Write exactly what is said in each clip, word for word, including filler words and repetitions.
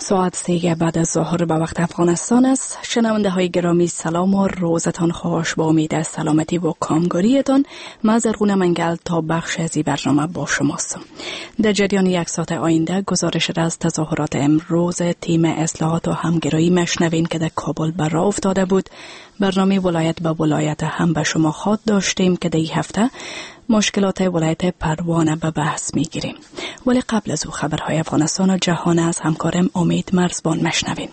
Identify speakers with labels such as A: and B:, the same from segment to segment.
A: ساعت سه بعد از ظهر به وقت افغانستان است. شنونده های گرامی سلام و روزتان خوش. با امید از سلامتی و کامگاریتان من زرغونه منگل تا بخش از این برنامه با شماست. در جریان یک ساعت آینده گزارش از تظاهرات امروز تیم اصلاحات و همگرایی مشنوین که در کابل بر راه افتاده بود. برنامه ولایت به ولایت هم به شما خواد داشتیم که در این هفته مشکلات ولایت پروانه به بحث می گیریم. ولی قبل از او خبرهای افغانستان و جهان از همکارم امید مرزبان مشنوین.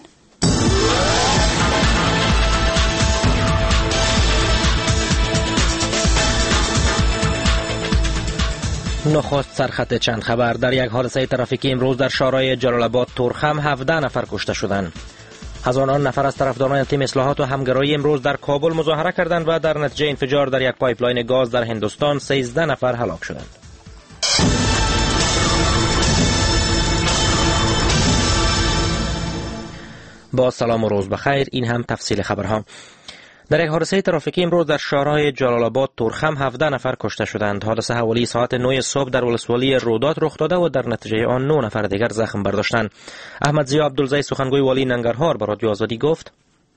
B: نخست سرخط چند خبر. در یک حادثه ترافیکی امروز در شارع جلال آباد تورخم هفده نفر کشته شدند. هزاران نفر از طرفداران تیم اصلاحات و همگرایی امروز در کابل مظاهره کردند و در نتیجه انفجار در یک پایپلاین گاز در هندوستان سیزده نفر هلاک شدند. با سلام و روز بخیر. این هم تفصیل خبرها. در یک حادثه ترافیکی امروز در شارع جلال آباد تورخم هفده نفر کشته شدند. حادثه حوالی ساعت نه صبح در ولسوالی رودات رخ داده و در نتیجه آن نه نفر دیگر زخم برداشتند. احمد ضیا عبدالزی سخنگوی والی ننگرهار به رادیو آزادی گفت: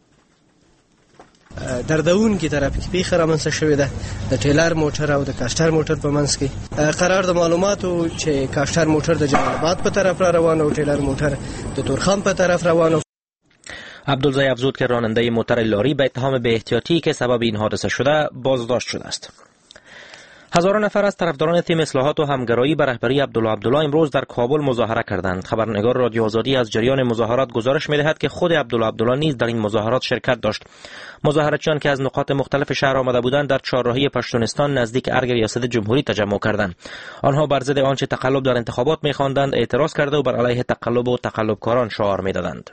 C: در دون کې ترافیک پیښه رامنځته شوې ده د ټیلر موټر او د کاستر موټر په منځ کې. قرار د معلوماتو چې کاستر موټر د جلال آباد په طرف را روان او ټیلر موټر د تورخم په طرف روان.
B: عبدالزی افزود که راننده موتر لاری به اتهام بی احتیاطی که سبب این حادثه شده بازداشت شده است. هزاران نفر از طرفداران تیم اصلاحات و همگرایی به رهبری عبدالله عبدالله امروز در کابل مظاهره کردند. خبرنگار رادیو آزادی از جریان مظاهرات گزارش می‌دهد که خود عبدالله عبدالله نیز در این مظاهرات شرکت داشت. مظاهراتچیان که از نقاط مختلف شهر آمده بودند در چهارراهی پشتونستان نزدیک ارگ ریاست جمهوری تجمع کردند. آنها بر ضد آنچه تقلب در انتخابات می‌خواندند اعتراض کرده و بر علیه تقلب و تقلبکاران شعار می‌دادند.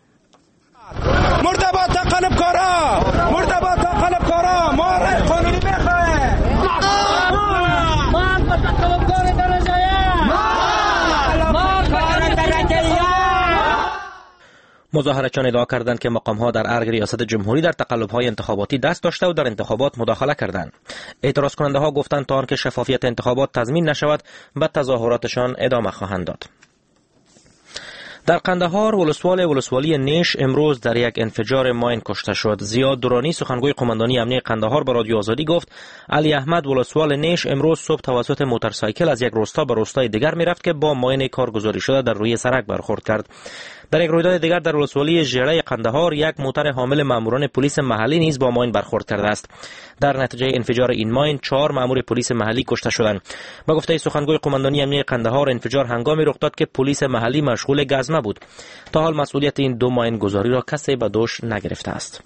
D: مردباد تقلبکارا، مردباد تقلبکارا، ما رای قانونی میخواهیم. ما ما تقلبکار درجه‌ای، ما ما کار درجه‌ای.
B: مظاهره‌چیان ادعا کردند که مقام‌ها در ارگ ریاست جمهوری در تقلب‌های انتخاباتی دست داشته و در انتخابات مداخله کردند. اعتراض کننده‌ها گفتند تا آنکه شفافیت انتخابات تضمین نشود به تظاهراتشان ادامه خواهند داد. در قندهار ولسوال ولسوالی نیش امروز در یک انفجار ماین کشته شد. زیاد درانی سخنگوی قماندانی امنیه قندهار به رادیو آزادی گفت علی احمد ولسوال نیش امروز صبح توسط موتورسایکل از یک روستا به روستای دیگر میرفت که با ماین کارگزاری شده در روی سرک برخورد کرد. در یک رویداد دیگر در ولسوالی ژره قندهار یک موتر حامل ماموران پلیس محلی نیز با ماین برخورد کرده است. در نتیجه انفجار این ماین چهار مامور پلیس محلی کشته شدند. با گفته سخنگوی قماندانی امنیه قندهار انفجار هنگامی رخ داد که پلیس محلی مشغول گزمه بود. تا حال مسئولیت این دو ماین گذاری را کسی به دوش نگرفته است.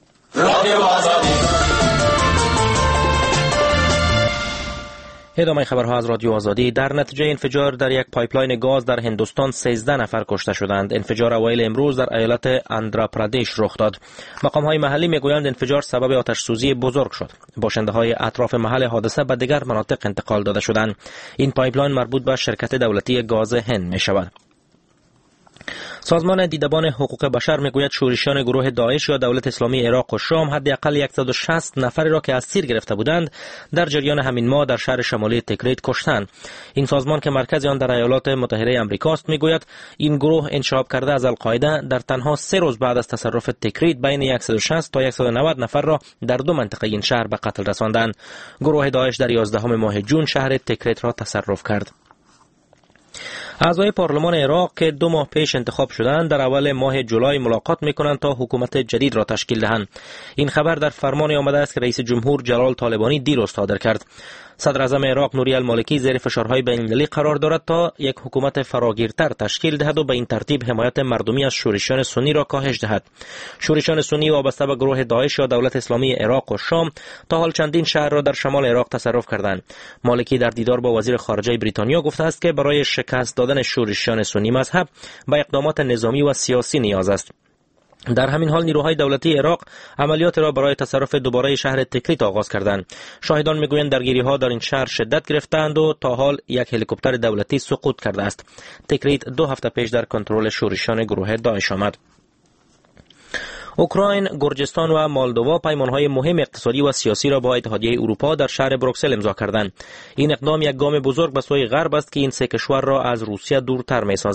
B: ادامه خبرها از رادیو آزادی. در نتیجه انفجار در یک پایپلاین گاز در هندوستان سیزده نفر کشته شدند. انفجار اوایل امروز در ایالت آندھرا پردیش رخ داد. مقام‌های محلی میگویند انفجار سبب آتش سوزی بزرگ شد. باشنده‌های اطراف محل حادثه به دیگر مناطق انتقال داده شدند. این پایپلاین مربوط به شرکت دولتی گاز هند می‌شود. سازمان دیدبان حقوق بشر میگوید شورشیان گروه داعش یا دولت اسلامی عراق و شام حداقل صد و شصت نفری را که اسیر گرفته بودند در جریان همین ماه در شهر شمالی تکریت کشتند. این سازمان که مرکز آن در ایالات متحده آمریکا است میگوید این گروه انشعاب کرده از القاعده در تنها سه روز بعد از تصرف تکریت بین صد و شصت تا صد و نود نفر را در دو منطقه این شهر به قتل رساندند. گروه داعش در یازدهم ماه جون شهر تکریت را تصرف کرد. اعضای پارلمان عراق که دو ماه پیش انتخاب شدند در اول ماه جولای ملاقات میکنند تا حکومت جدید را تشکیل دهند. این خبر در فرمانی آمده است که رئیس جمهور جلال طالبانی دیروز صادر کرد. صدر اعظم عراق نوری المالکی زیر فشارهای بین‌المللی قرار دارد تا یک حکومت فراگیرتر تشکیل دهد و به این ترتیب حمایت مردمی از شورشیان سنی را کاهش دهد. شورشیان سنی وابسته به گروه داعش یا دولت اسلامی عراق و شام تا حال چندین شهر را در شمال عراق تصرف کردند. مالکی در دیدار با وزیر خارجه بریتانیا گفته است که برای شکست دادن شورشیان سنی مذهب به اقدامات نظامی و سیاسی نیاز است. در همین حال نیروهای دولتی عراق عملیات را برای تصرف دوباره شهر تکریت آغاز کردند. شاهدان میگویند درگیری‌ها در این شهر شدت گرفتند و تا حال یک هلیکوپتر دولتی سقوط کرده است. تکریت دو هفته پیش در کنترل شورشیان گروه داعش آمد. اوکراین، گرجستان و مالدووا پیمانهای مهم اقتصادی و سیاسی را با اتحادیه اروپا در شهر بروکسل امضا کردند. این اقدام یک گام بزرگ به سوی غرب است که این سه کشور را از روسیه دورتر می‌سازد.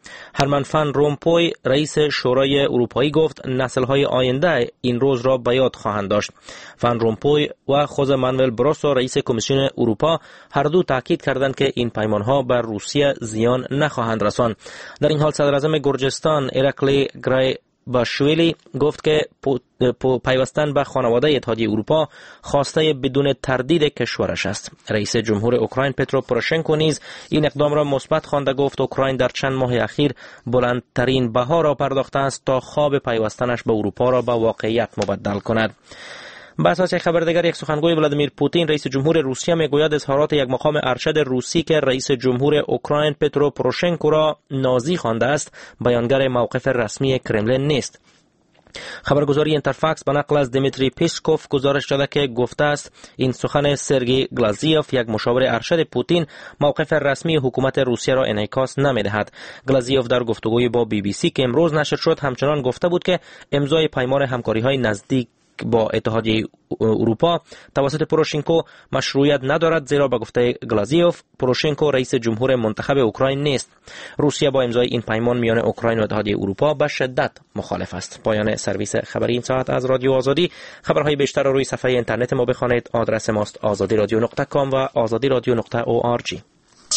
B: هرمن فان رومپوی رئیس شورای اروپایی گفت نسل‌های آینده این روز را به یاد خواهند داشت. فان رومپوی و خوزه مانوئل بروسو رئیس کمیسیون اروپا هر دو تاکید کردند که این پیمانها بر روسیه زیان نخواهند رساند. در این حال صدر اعظم گرجستان ایرکلی گرای باشویلی گفت که پیوستن به خانواده اتحادیه اروپا خواسته بدون تردید کشورش است. رئیس جمهور اوکراین پترو پوروشنکو نیز این اقدام را مثبت خوانده گفت اوکراین در چند ماه اخیر بلندترین بها را پرداخته است تا خواب پیوستنش به اروپا را به واقعیت مبدل کند. به اساس خبر دیگر، یک سخنگوی ولادیمیر پوتین رئیس جمهور روسیه میگوید اظهارات یک مقام ارشد روسی که رئیس جمهور اوکراین پترو پوروشنکو را نازی خوانده است بیانگر موقف رسمی کرملین نیست. خبرگزاری اینترفاکس به نقل از دیمیتری پیسکوف گزارش داده که گفته است این سخن سرگئی گلازیوف یک مشاور ارشد پوتین موقف رسمی حکومت روسیه را انعکاس نمی‌دهد. گلازیوف در گفتگوی با بی بی سی که امروز نشر شد همچنان گفته بود که امضای پیمان همکاری‌های نزدیک با اتحادیه اروپا توسط پوروشنکو مشروعیت ندارد، زیرا به گفته گلازیوف پوروشنکو رئیس جمهور منتخب اوکراین نیست. روسیه با امضای این پیمان میان اوکراین و اتحادیه اروپا به شدت مخالف است. پایان سرویس خبری این ساعت از رادیو آزادی. خبرهای بیشتر را روی صفحه اینترنت ما بخوانید. آدرس ماست آزادی رادیو نقطه کام و آزادی رادیو نقطه او آر جی.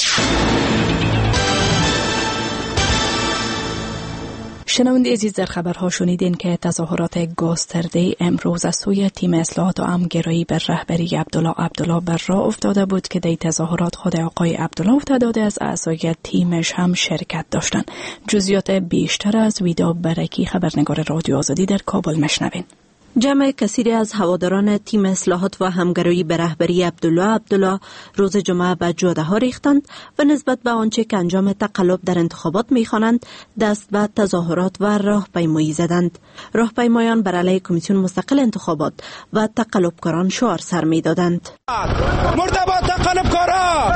A: شنونده عزیز، در خبرها شنیدین که تظاهرات گسترده امروز از سوی تیم اصلاحات و امنگرایی بر رهبری عبدالله عبدالله بر راه افتاده بود که در تظاهرات خود آقای عبدالله افتاده از اعضای تیمش هم شرکت داشتند. جزئیات بیشتر از ویدا برکی، خبرنگار رادیو آزادی در کابل، مشنوین.
E: جمع کثیری از هواداران تیم اصلاحات و همگرایی به رهبری عبدالله عبدالله روز جمعه به جاده ها ریختند و نسبت به آنچه که انجام تقلب در انتخابات می‌خوانند دست به تظاهرات و راهپیمایی زدند. راهپیمایان بر علیه کمیسیون مستقل انتخابات و تقلبکاران شعار سر می‌دادند.
D: مرتبا تقلبکارا!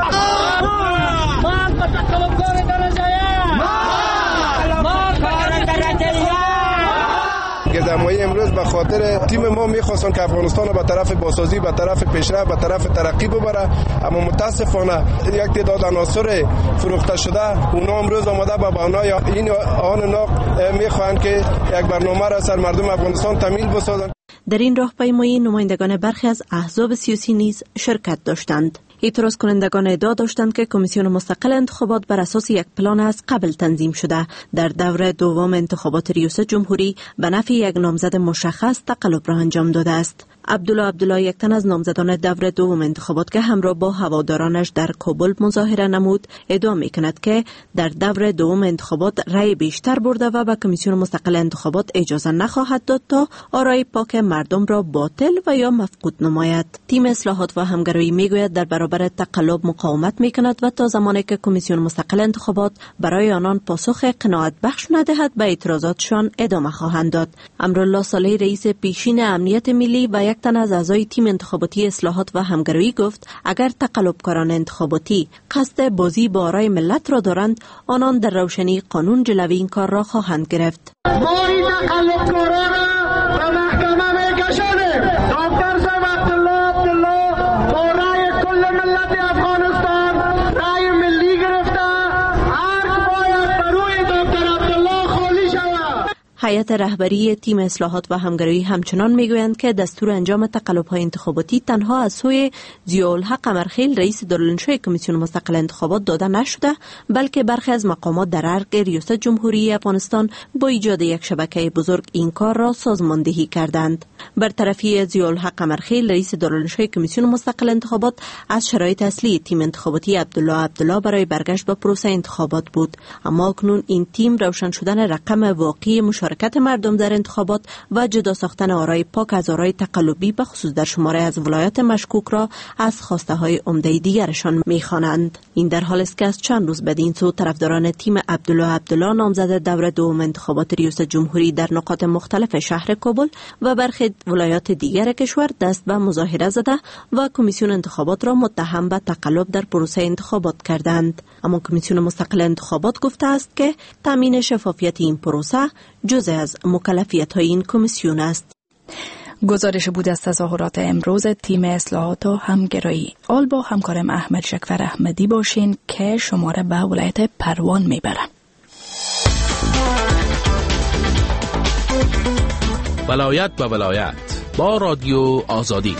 F: گردهمایی امروز به خاطر تیم ما میخواستن که افغانستان رو به طرف بازسازی، به طرف پیشرفت، به طرف ترقی ببره، اما متاسفانه یک تعداد عناصر فروخته شده اونا امروز آمده به بنای این آن ناق میخواهند که یک برنامه را سر مردم افغانستان تمویل بسازند.
E: در این راهپیمایی نمایندگان برخی از احزاب سیاسی نیز شرکت داشتند. اعتراض کنندگان ادعا داشتند که کمیسیون مستقل انتخابات بر اساس یک پلان از قبل تنظیم شده در دور دوم انتخابات ریاست جمهوری به نفع یک نامزد مشخص تقلب را انجام داده است. عبدالله عبدالله یک تن از نامزدان دور دوم انتخابات که همراه با هوادارانش در کابل مظاهره نمود ادعا می‌کند که در دور دوم انتخابات رأی بیشتر برده و به کمیسیون مستقل انتخابات اجازه نخواهد داد تا آرای پاک مردم را باطل و یا مفقود نماید. تیم اصلاحات و همگرایی میگوید در برابر تقلب مقاومت می‌کند و تا زمانی که کمیسیون مستقل انتخابات برای آنان پاسخ قناعت بخش ندهد به اعتراضاتشان ادامه خواهند داد. امرالله صالحی رئیس پیشین امنیت ملی و یک تن از اعضای تیم انتخاباتی اصلاحات و همگرایی گفت اگر تقلبکاران انتخاباتی قصد بازی با آرای ملت را دارند آنان در روشنی قانون جلوی این کار را خواهند گرفت. هیئت رهبری تیم اصلاحات و همگرایی همچنان میگویند که دستور انجام تقلب‌های انتخاباتی تنها از سوی ضیاءالحق قمرخیل رئیس دارالانشای کمیسیون مستقل انتخابات داده نشده، بلکه برخی از مقامات در ارگ ریاست جمهوری افغانستان با ایجاد یک شبکه بزرگ این کار را سازماندهی کردند. برطرفی ضیاءالحق قمرخیل رئیس دارالانشای کمیسیون مستقل انتخابات از شرایط اصلی تیم انتخاباتی عبدالله عبدالله برای برگشت به پروسه انتخابات بود، اما اکنون این تیم روشن شدن رقم واقعی مشارکت مردم در انتخابات و جدا ساختن آرای پاک از آرای تقلبی به خصوص در شماره از ولایات مشکوک را از خواسته های عمده دیگرشان می‌خوانند. این در حالی است که از چند روز بدین سو طرفداران تیم عبدالله عبدالله نامزد دور دوم انتخابات ریاست جمهوری در نقاط مختلف شهر کابل و برخی ولایات دیگر کشور دست به مظاهره زده و کمیسیون انتخابات را متهم به تقلب در پروسه انتخابات کردند. اما کمیسیون مستقل انتخابات گفته است که تامین شفافیت این پروسه جزء از مکلفیت‌های این کمیسیون است.
A: گزارش بود از تظاهرات امروز تیم اصلاحات و همگرایی. آل با همکارم احمد شکفر احمدی باشین که شما را به ولایت پروان میبرم.
G: ولایت به ولایت با رادیو آزادی.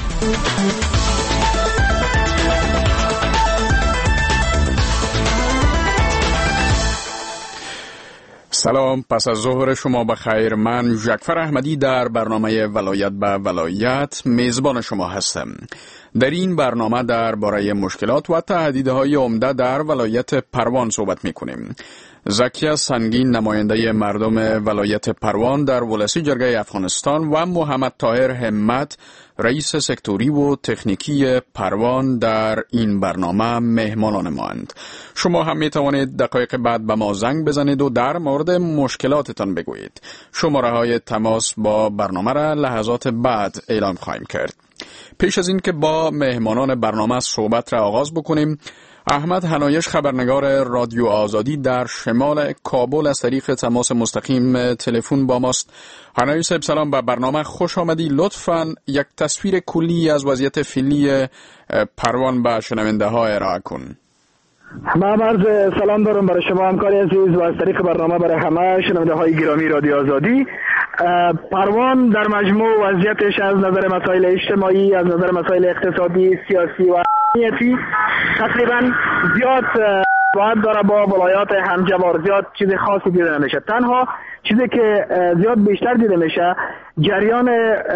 H: سلام، پس از ظهر شما بخیر. من جعفر احمدی در برنامه ولایت به ولایت میزبان شما هستم. در این برنامه درباره مشکلات و تهدیدهای عمده در ولایت پروان صحبت می‌کنیم. زکیه سنگین، نماینده مردم ولایت پروان در ولسی جرگه افغانستان، و محمد طاهر همت، رئیس سکتوری و تکنیکی پروان در این برنامه مهمانان ماند. شما هم می توانید دقایق بعد به ما زنگ بزنید و در مورد مشکلاتتان بگویید. شماره های تماس با برنامه را لحظات بعد اعلام خواهیم کرد. پیش از این که با مهمانان برنامه صحبت را آغاز بکنیم، احمد هنایش، خبرنگار رادیو آزادی در شمال کابل، از طریق تماس مستقیم تلفن با ماست. هنایش صاحب سلام، به برنامه خوش آمدی. لطفاً یک تصویر کلی از وضعیت فعلی پروان به شنونده ها ارائه کن.
I: من عرض سلام دارم برای شما همکاری عزیز و از طریق برنامه برای همه شنونده های گرامی رادیو آزادی. پروان در مجموع وضعیتش از نظر مسائل اجتماعی، از نظر مسائل اقتصادی، سیاسی و امنیتی تقریبا زیاد باید داره با ولایات همجوار. زیاد چیز خاصی دیده نمیشه. تنها چیزی که زیاد بیشتر دیده میشه جریان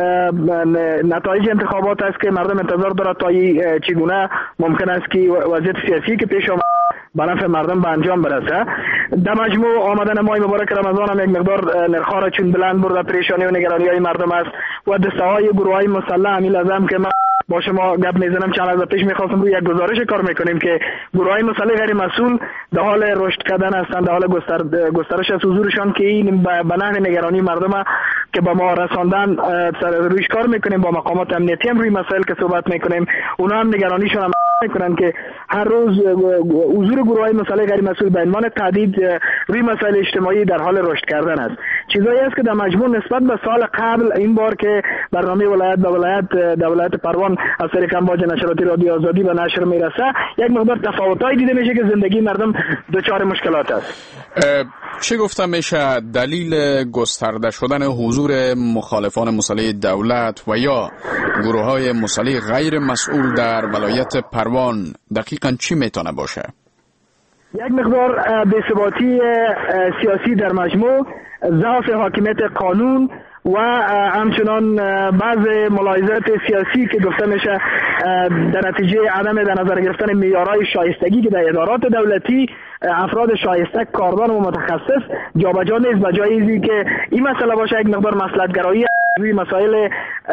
I: نتایج انتخابات است که مردم انتظار داره تا چگونه ممکن است که وضعیت سیاسی که پیش آمد به نفع مردم به انجام برسه. در مجموع آمدن ماه مبارک رمضان هم یک مقدار نرخ‌ها را چون بلند برده، پریشانی و نگرانی های مردم است و دسته‌های گروه‌های مسلح امیل ازم که من با شما گپ میزنم چند از پیش میخواستم روی یک گزارش کار میکنیم که گروه‌های مسلح غیر مسئول در حال رشد کردن هستند، در حال گستر گسترش از حضورشان که این به نحو نگرانی مردم که با ما رساندن رویش کار میکنیم. با مقامات امنیتی هم روی مسائل که صحبت میکنیم، اونا هم نگرانیشون هم میکنن که هر روز حضور گروه‌های مسلح غیر مسئول به عنوان تهدید روی مسائل اجتماعی در حال رشد کردن است. چیزایی است که در مجموع نسبت به سال قبل این بار که برنامه ولایت به ولایت در ولایت پروان از طریق امواج نشراتی رادیو آزادی به نشر میرسه، یک مقدار تفاوتایی دیده میشه که زندگی مردم دچار مشکلات است.
H: چه گفته میشه دلیل گسترده شدن حضور مخالفان مسلح دولت و یا گروه‌های مسلح غیر مسئول در ولایت پروان دقیقاً چی میتونه باشه؟
I: یک مقدار بی‌ثباتی سیاسی در مجموع، ضعف حاکمیت قانون و همچنان بعض ملاحظات سیاسی که گفته میشه در نتیجه عدم در نظر گرفتن معیارهای شایستگی که در ادارات دولتی افراد شایسته، کاردان و متخصص جابجا نیست، به جای اینکه که این مسئله باشه یک مقدار مصلحت‌گرایی روی مسائل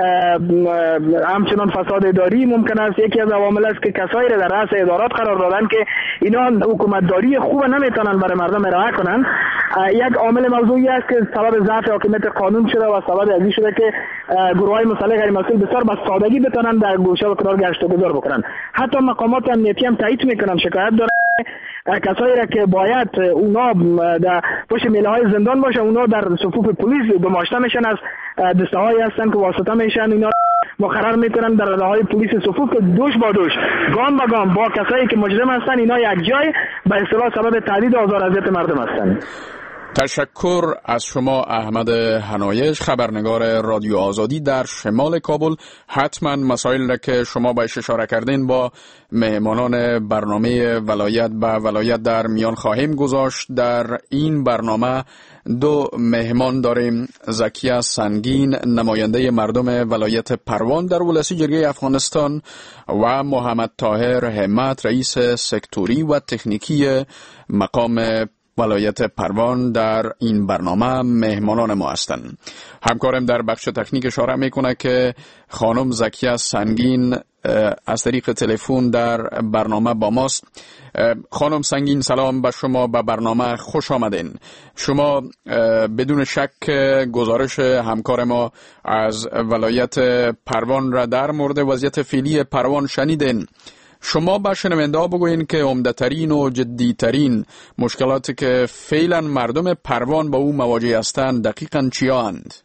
I: همچنان فساد اداری ممکن است. یکی از عوامل است که کسایی را در رأس ادارات قرار دادن که اینا حکومتداری خوب نمیتونن برای مردم ارائه کنن. یک عامل موضوعی است که سبب ضعف حاکمیت قانون شده و سبب ازی شده که گروه‌های مسلح غیر مسئول بسیار به سادگی بتونن در گوشه و کنار گشت و گذار بکنن. حتی مقامات امنیتی هم تایید میکنن، شکایت دارن کسایی را که باید اونا در پشت میله‌های زندان باشه، اونا در صفوف پلیس گماشته میشن، از دسته‌هایی هستن که واسطه میشن، اینا مقرر میکنن در رده‌های پلیس صفوف که دوش با دوش، گام با گام با کسایی که مجرم هستن اینا یک جای به اصطلاح سبب تهدید و آزار اذیت مردم هستن.
H: تشکر از شما احمد هنایش، خبرنگار رادیو آزادی در شمال کابل. حتما مسائل را که شما بهش اشاره کردین با مهمانان برنامه ولایت به ولایت در میان خواهیم گذاشت. در این برنامه دو مهمان داریم: زکیه سنگین، نماینده مردم ولایت پروان در ولسی جرگه افغانستان، و محمد طاهر همت، رئیس سکتوری و تکنیکی مقام ولایت پروان در این برنامه مهمانان ما هستند. همکارم در بخش تکنیک اشاره میکنه که خانم زکیه سنگین از طریق تلفن در برنامه با ماست. خانم سنگین سلام به شما، به برنامه خوش آمدین. شما بدون شک گزارش همکار ما از ولایت پروان را در مورد وضعیت فعلی پروان شنیدین. شما به شنونده ها بگوین که عمده‌ترین و جدی‌ترین مشکلاتی که فعلا مردم پروان با او مواجه هستند دقیقاً چیاند؟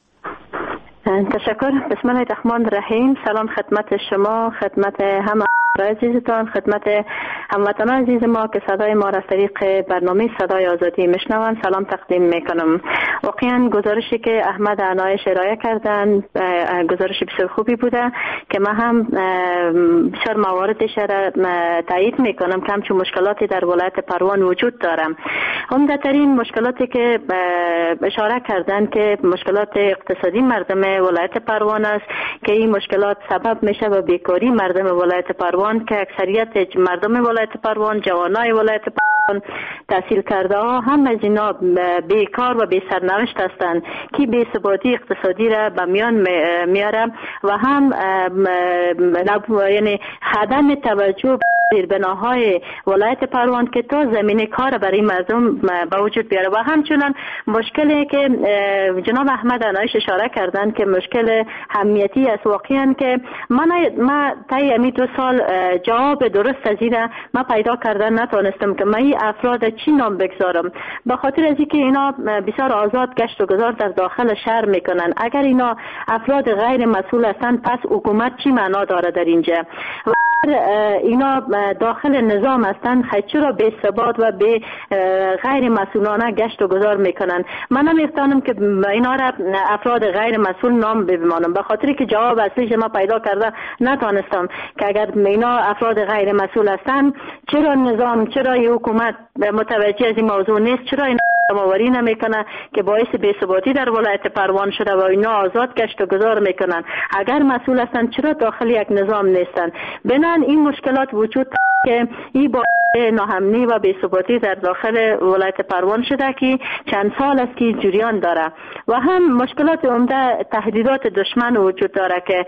J: تشکر. بسم الله الرحمن الرحیم. سلام خدمت شما، خدمت همه همکار عزیزتان، خدمت هموطنان عزیز ما که صدای ما را از طریق برنامه صدای آزادی میشنوند سلام تقدیم میکنم. واقعا گزارشی که احمد عنایش ارائه کردن گزارش بسیار خوبی بوده که من هم بسیار مواردش را تایید میکنم که همچون مشکلاتی در ولایت پروان وجود دارم. عمده ترین مشکلاتی که اشاره کردن که مشکلات اقتصادی مردم ولایت پروان است که این مشکلات سبب میشه به بیکاری مردم ولایت پروان که اکثریت مردم ولایت پروان، جوانای ولایت پروان، تحصیل کرده ها هم از اینا بیکار و بی سرنوشت هستند که بی ثباتی اقتصادی را به میان میاره و هم یعنی عدم توجه زیربناهای ولایت پروان که تا زمینه کار برای مردم به وجود بیاره و همچنان مشکلی که جناب احمد عنایش اشاره کردن که مشکل امنیتی است. واقعا که من ما طی امی دو سال جواب درست از این ما پیدا کردن نتونستم که من این افراد چی نام بگذارم، به خاطر از اینکه اینا بسیار آزاد گشت و گذار در داخل شهر میکنن. اگر اینا افراد غیر مسئول هستند پس حکومت چی معنا داره در اینجا؟ و اینا داخل نظام هستند چرا بی ثبات و به غیر مسئولانه گشت و گذار میکنن؟ من نمیتونم که اینا را افراد غیر مسئول نام بمانم به خاطر که جواب اصلیش ما پیدا کرده نتونستم که اگر اینا افراد غیر مسئول هستند چرا نظام، چرا حکومت متوجه از این موضوع نیست، چرا اینا ماوری نمیکنه که باعث بی‌ثباتی در ولایت پروان شده و اینا آزاد گشت و گذار میکنن؟ اگر مسئول هستند چرا داخل یک نظام نیستن؟ بنان این مشکلات وجود که این با ناامنی و بی‌ثباتی در داخل ولایت پروان شده که چند سال است که جریان داره و هم مشکلات عمده تهدیدات دشمن وجود داره که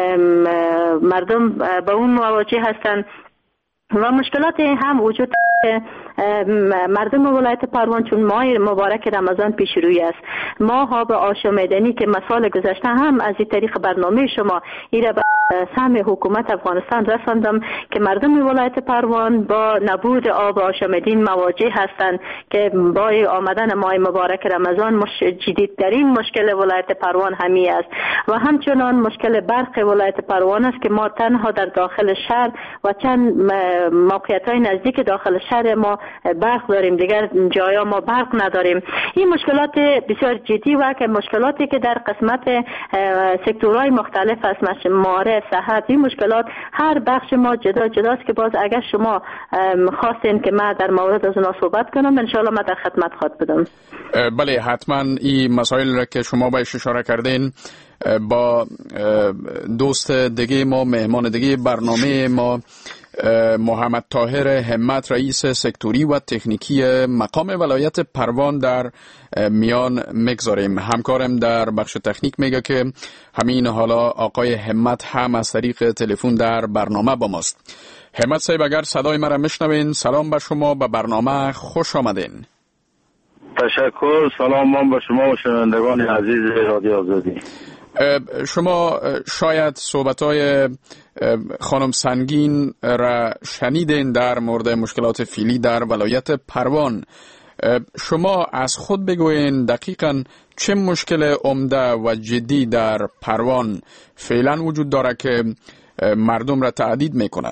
J: مردم به اون مواجه هستند و مشکلات هم وجود که مردم ولایت پروان چون ماه مبارک رمضان پیش روی است، ماه ها به آشامیدنی که مسائل گذشته هم از این طریق برنامه شما ایره به سهم حکومت افغانستان رساندم که مردم ولایت پروان با نبود آب آشامیدنی مواجه هستند که با آمدن ماه مبارک رمضان مش... جدیدترین مشکل ولایت پروان همی است و همچنان مشکل برق ولایت پروان است که ما تنها در داخل شهر و چند موقعیت های نزدیک داخل شهر ما برق داریم، دیگر جایا ما برق نداریم. این مشکلات بسیار جدی و که مشکلاتی که در قسمت سکتورهای مختلف است، معارف، صحت، این مشکلات هر بخش ما جدا جداست که باز اگر شما خواستین که ما در مورد از اونها صحبت کنم انشاءالله ما در خدمت خواهد بدم.
H: بله حتما این مسائل را که شما بهش اشاره کردین با دوست دیگه ما، مهمان دیگه برنامه ما محمد طاهر همت رئیس سکتوری و تکنیکی مقام ولایت پروان در میان میگذاریم. همکارم در بخش تکنیک میگه که همین حالا آقای همت هم از طریق تلفن در برنامه با ماست. همت صاحب اگر صدای مرا میشنوین سلام به شما، به برنامه خوش آمدین.
K: تشکر، سلام من به شما و شنوندگان عزیز رادیو آزادی.
H: شما شاید صحبت‌های خانم سنگین را شنیدین در مورد مشکلات فعلی در ولایت پروان. شما از خود بگوین دقیقاً چه مشکل عمده و جدی در پروان فعلا وجود داره که مردم را تهدید میکنه؟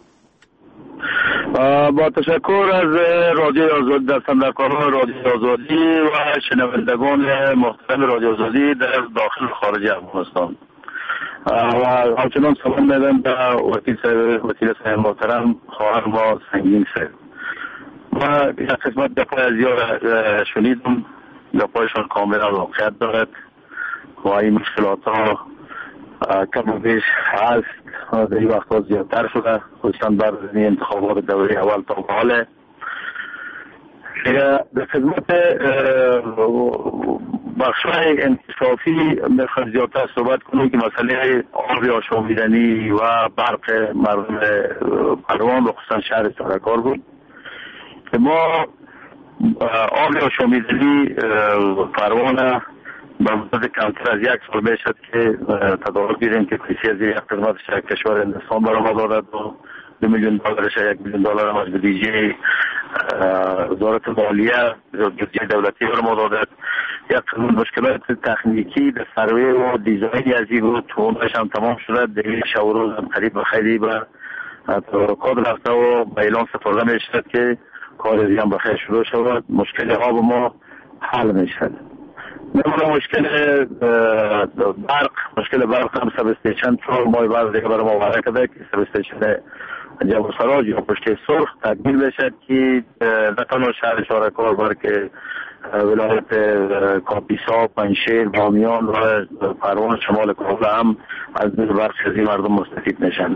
K: با تشکر از رادیو آزادی، در سندرکاران رادیو آزادی و شنوندگان محترم رادیو آزادی در داخل و خارج افغانستان و همچنان سلام میدم به وکیل صاحب وکیل صاحب محترم خواهر ما سنگین صاحب. ما یک قسمت دفعه از یا شنیدم، دفعهشان کاملا واقعیت دارد و این مشکلات ها کم و بیش هست در این وقت ها زیادتر شده، خصوصا بعد از این انتخابات دوره اول تا به حال. در خدمت بخشای انکشافی میخواد زیادتر صحبت کنیم که مسئله آب آشامیدنی و برق مردم پروان و خصوصا شهر سرکار بود. ما آب آشامیدنی پروان به مدت کمتر از یک سال میشد که تدارک دیدیم که پیسی از یک قسمتش یک کشور هندوستان برآمد دارد و دو میلیون دلارش یک میلیون دلار هم از بودجه وزارت مالیه بودجه دولتی برآمد دارد. یک قسمت مشکلات تکنیکی در سروی و دیزاین از این بود، اونش هم تمام شده. دیگه شب و روز هم قریب خیلی به تدارکات رفته و به اعلام سپرده می شود که کار دیگه هم بخیر شروع شود، مشکل آب ما حل می شود. نمونه مشکل برق، مشکل برق هم سب استیشن چهار ماه بعد دیگه برای ما وعده کرده که سب استیشن جبل سراج یا پشت سرخ تکمیل بشد که نه تنها شهر شارکار بلکه ولایت کاپیسا، پنجشیر، بامیان و پروان شمال کابل هم از برق از این مردم مستفید میشن.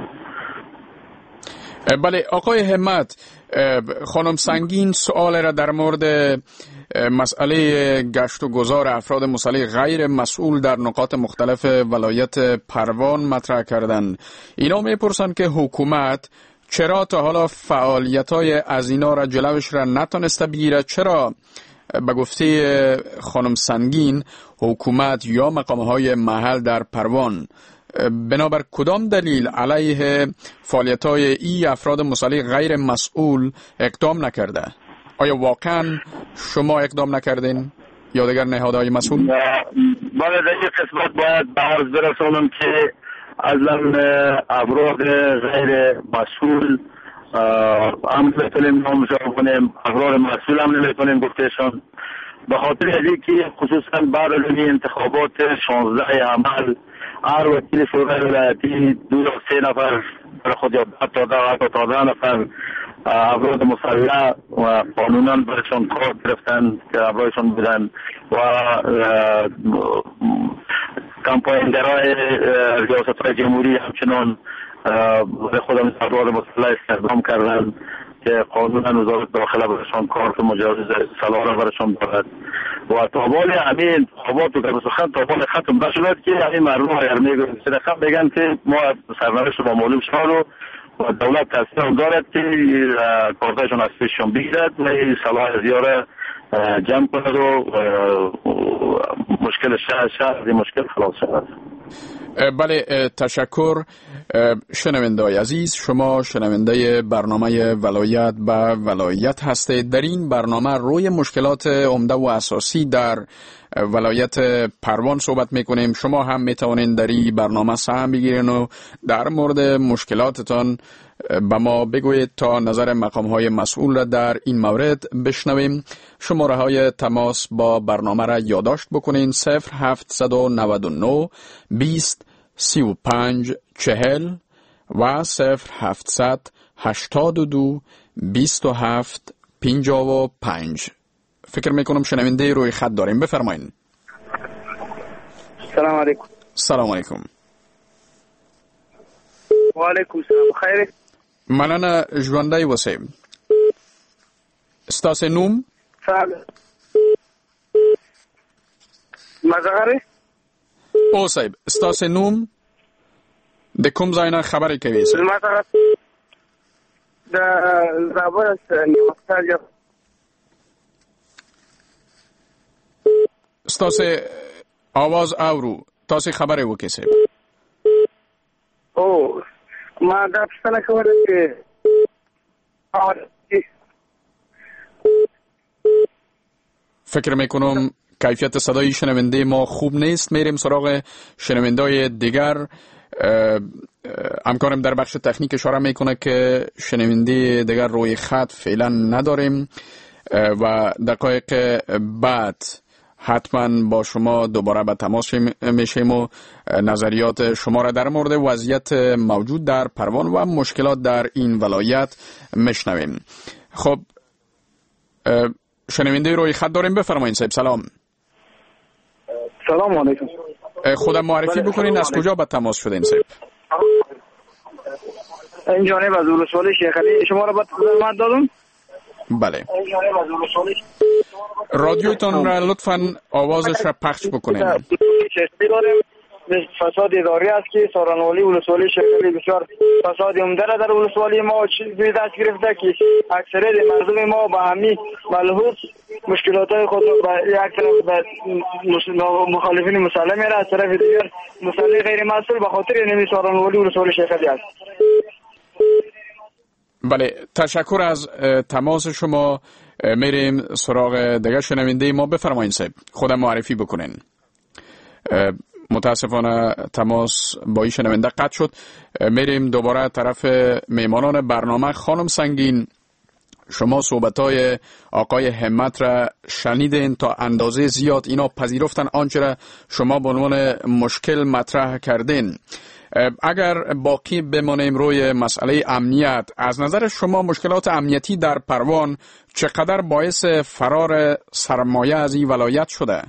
H: بله آقای همت، خانم سنگین سوال را در مورد مسئله گشت و گذار افراد مسلح غیر مسئول در نقاط مختلف ولایت پروان مطرح کردن. اینا میپرسن که حکومت چرا تا حالا فعالیت‌های از اینا را جلوش را نتونسته بگیره؟ چرا به گفته خانم سنگین حکومت یا مقام‌های محل در پروان بنابر کدام دلیل علیه فعالیت‌های ای افراد مسلح غیر مسئول اقدام نکرده؟ آیا واقعا شما اقدام نکردین یا دیگر نهادهای مسئول؟
K: بله در این قسمت باید به عرض برسانم که اصلا افراد غیر مسئول هم نمیتونیم نامشان کنیم، افراد مسئول هم نمیتونیم گفتشان، به خاطر ازی که خصوصا بعد از این انتخابات شانزده عمل هر وکیل شورای ولایتی دو یا سه نفر برای خود یا تا ده تا ده نفر افراد مسلح و قانونا برشان کار گرفتن که افرادشان بودن و کمپاینگرهای ریاست‌های جمهوری همچنان برای خودم افراد مسلح استخدام کردن که قانونا وزارت داخله برشان کارت مجاز سلاح را برشان دارد و تا بال همین انتخابات و در سخن تا بال ختم نشد که همین مردم اگر میگن که ما سرنوشت با معلوم شد و دولت تصمیم دارد که کارتایشون از پیششون بگیرد و این صلاح زیاره جمع کند و مشکل شهر شهر مشکل خلاص شود.
H: بله تشکر. شنونده‌های عزیز، شما شنونده برنامه ولایت به ولایت هستید. در این برنامه روی مشکلات عمده و اساسی در ولایت پروان صحبت میکنیم. شما هم میتوانید در این برنامه سهم بگیرین و در مورد مشکلاتتان به ما بگویید تا نظر مقام‌های مسئول را در این مورد بشنویم. شماره های تماس با برنامه را یادداشت بکنین: صفر هفت نه نه بیست سی و پنج چهل و صفر هفتصد هشتاد و دو بیست و هفت پنجاه و پنج. فکر میکنم شنونده روی خط داریم، بفرمایید.
I: سلام علیکم.
H: سلام علیکم.
I: و علیکم سلام. خیر.
H: منانا ژوندی وسه. ستاسو نوم؟
I: سلام. مزغره؟
H: او صاحب، ستاسو نوم؟ د کوم ځای نه خبرې کوي؟
I: مزغره. د زابل نیمختار.
H: ستاسو आवाज اورو، تاسو خبرې وکړئ صاحب.
I: او ما دا پښتنه کوله چې
H: فکر میکنم کیفیت صدای شنونده ما خوب نیست. میریم سراغ شنونده‌های دیگر. همکارم در بخش تکنیک اشاره میکنه که شنونده دیگر روی خط فعلا نداریم و دقایق بعد حتما با شما دوباره به تماس میشیم و نظریات شما را در مورد وضعیت موجود در پروان و مشکلات در این ولایت میشنویم. خب شنونده روی خط داریم، بفرمایید صاحب. سلام.
I: سلام علیکم.
H: خودم معرفی بکنین، از کجا به تماس شدین صاحب؟
I: این جانب از ولسوالی شیخ علی. شما را به خدمت دادم.
H: بله. رادیوتان را لطفاً آوازش را پخش بکنین.
I: فساد اداری است که سارنوالی ولسوالی شکلی بسیار فساد عمده را در ولسوالی ما چیزی دست گرفته که اکثریت مردم ما به همین ملحوظ مشکلات خود را به یک طرف به مخالفین مسلح میره، از طرف دیگر مسلح غیر مسئول به خاطر نمی سارنوالی ولسوالی شکلی است.
H: بله، تشکر از تماس شما. میریم سراغ دیگر شنونده ما. بفرمایید صاحب، خودم معرفی بکنین. متاسفانه تماس با این شنونده قطع شد. میریم دوباره طرف میمانان برنامه. خانم سنگین، شما صحبت‌های آقای همت را شنیدین، تا اندازه زیاد اینا پذیرفتن آنچه را شما به عنوان مشکل مطرح کردین. اگر باقی بمانیم روی مسئله امنیت، از نظر شما مشکلات امنیتی در پروان چقدر باعث فرار سرمایه از این ولایت شده؟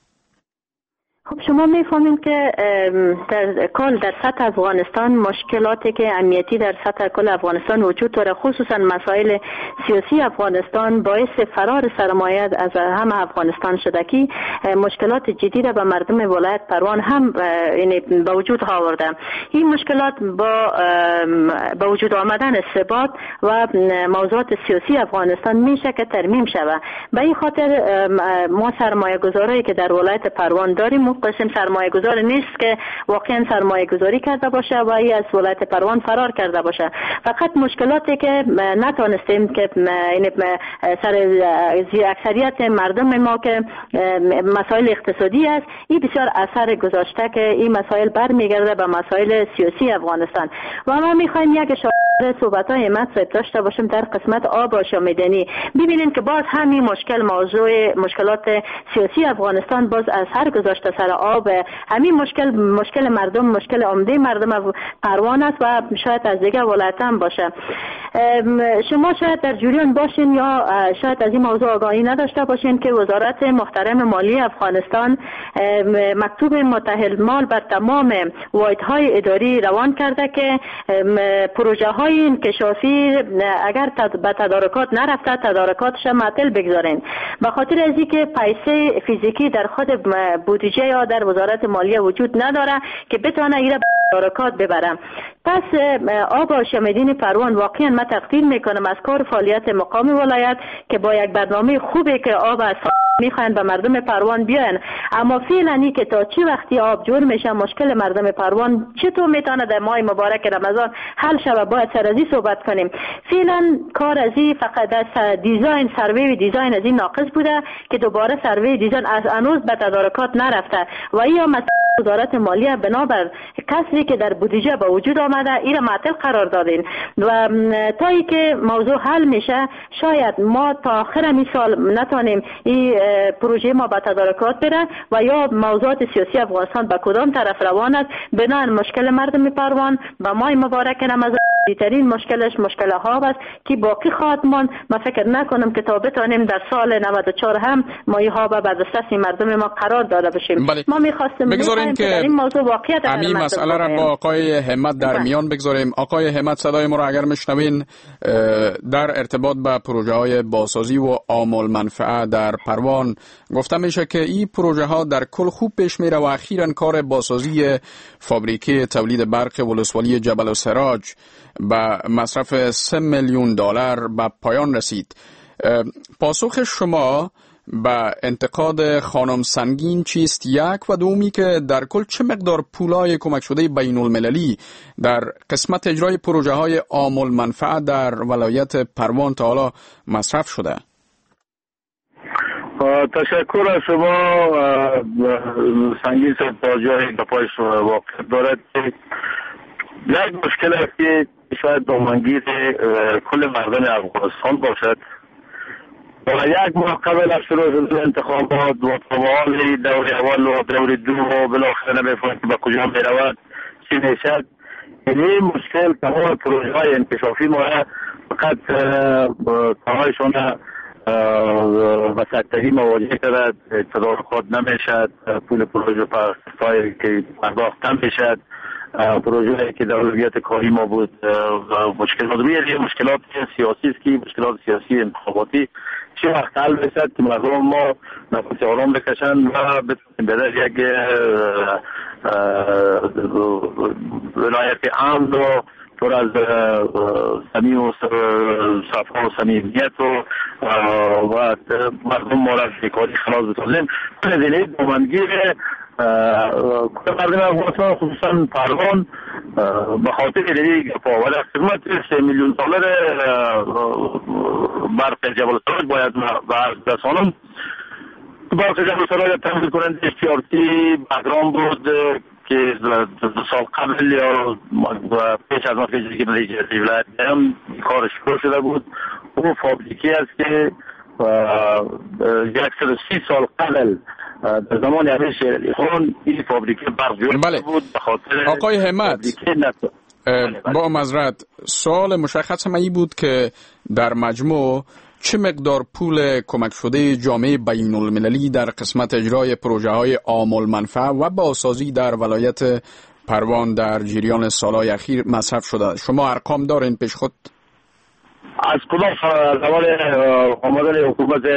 J: خب شما میفهمید که در کل در سطح افغانستان مشکلاتی که امنیتی در سطح کل افغانستان وجود داره، خصوصا مسائل سیاسی افغانستان باعث فرار سرمایه از هم افغانستان شده که مشکلات جدی را به مردم ولایت پروان هم یعنی به وجود آورده. این مشکلات با به وجود آمدن ثبات و موضوعات سیاسی افغانستان میشه که ترمیم شود. به این خاطر ما سرمایه گذاری که در ولایت پروان داریم قسم سرمایه گذار نیست که واقعا سرمایه گذاری کرده باشه و ای از ولایت پروان فرار کرده باشه. فقط مشکلاتی که نتونستیم که این سر اکثریت مردم ما که مسائل اقتصادی است، این بسیار اثر گذاشته که این مسائل برمیگرده به مسائل سیاسی افغانستان. و ما میخوایم یک اشاره صحبت های همت داشته باشیم در قسمت آب و آشامیدنی. ببینید که باز همین مشکل موضوع مشکلات سیاسی افغانستان باز اثر گذاشته سر آب. همین مشکل مشکل مردم مشکل عمده مردم پروان است و شاید از دیگه ولایت هم باشه. شما شاید در جریان باشین یا شاید از این موضوع آگاهی نداشته باشین که وزارت محترم مالی افغانستان مکتوب متحل مال بر تمام واحدهای اداری روان کرده که پروژه های انکشافی اگر به تدارکات نرفته تدارکاتش معطل بگذارین، به خاطر از اینکه پیسه فیزیکی در خود بودجه یا در وزارت مالیه وجود نداره که بتونه ایره تدارکات ببرم. پس آب آشامیدنی پروان واقعا من تقدیر میکنم از کار فعالیت مقام ولایت که با یک برنامه خوبه که آب از میخواین به مردم پروان بیاین، اما فعلا ای که تا چی وقتی آب جور میشه مشکل مردم پروان چطور میتونه در ماه مبارک رمضان حل شود، باید سر از این صحبت کنیم. فعلا کار از این فقط از دیزاین سروی دیزاین از این ناقص بوده که دوباره سروی دیزاین از هنوز به تدارکات نرفته و یا مثلا وزارت مالیه بنابر کسری که در بودجه به وجود آمده ایره معطل قرار دادین و تا ای که موضوع حل میشه شاید ما تا آخر می سال نتونیم این پروژه ما به تدارکات بره و یا موضوعات سیاسی افغانستان به کدام طرف روان است. بنابراین مشکل مردم پروان و ماه مبارک رمضان بیترین مشکلش مشکل ها است که باقی خواهد ماند. من فکر نکنم که تا بتونیم در سال نود و چهار هم مایه ها به دسترس مردم ما قرار داده باشیم.
H: بله.
J: ما می‌خواستیم
H: بگذاریم که
J: این موضوع واقعیت
H: همین مسئله را با آقای همت در میان بگذاریم. آقای همت صدای ما را اگر میشنوین در ارتباط به پروژه های بازسازی و عامل منفعه در پروان گفته میشه که این پروژه ها در کل خوب پیش میره و اخیراً کار بازسازی فابریکه تولید برق ولسوالی جبل السراج به مصرف سه میلیون دلار به پایان رسید. پاسخ شما به انتقاد خانم سنگین چیست؟ یک و دومی که در کل چه مقدار پولای کمک شده بین المللی در قسمت اجرای پروژه های عامل منفعه در ولایت پروان تا حالا مصرف شده؟
K: تشکر از شما. سنگین صاحب تا جای گپایش واقع دارد که یک مشکل است که شاید دامنگیر کل مردم افغانستان باشد و یک ماه قبل از شروع انتخابات و فعال دور اول و دور دو و بالاخره نمی‌فهمیم که به کجا می‌رود چی میشد. این مشکل تمام پروژه های انکشافی ما فقط کارهایشان و سکتری مواجه کرد، تدارکات نمیشد، پول پروژه پرستایی که پرداخت نمیشد، پروژه که در اولویت کاری ما بود مشکلات روی مشکلات سیاسی است که مشکلات سیاسی انتخاباتی چه وقت حل بشد که مردم ما نفس آرام بکشند و بتونیم به یک ولایت امن و پر از صمیم و صفا و صمیمیت و و مردم ما را از بیکاری خلاص بسازیم. زینه دومنگیر کل مردم افغانستان خصوصا پروان به خاطر دیگه پاول خدمت سه میلیون دلار برق جبل السراج باید برسانم. برخی از مسائل تامین کننده احتیاطی بگرام بود که دو سال قبل یا پیش از وقتی که ملیجه ولایت هم کارش شروع شده بود. او فابریکی است که صد و سی سال قبل در زمان امیر شیر علی خان این فابریکی برق جوش
H: بله.
K: بود به خاطر
H: آقای همت با معذرت سوال مشخص من این بود که در مجموع چه مقدار پول کمک شده جامعه بین المللی در قسمت اجرای پروژه های عام المنفعه و بازسازی در ولایت پروان در جریان سالهای اخیر مصرف شده؟ شما ارقام دارین پیش خود؟
K: از کدام زمان آمدن حکومت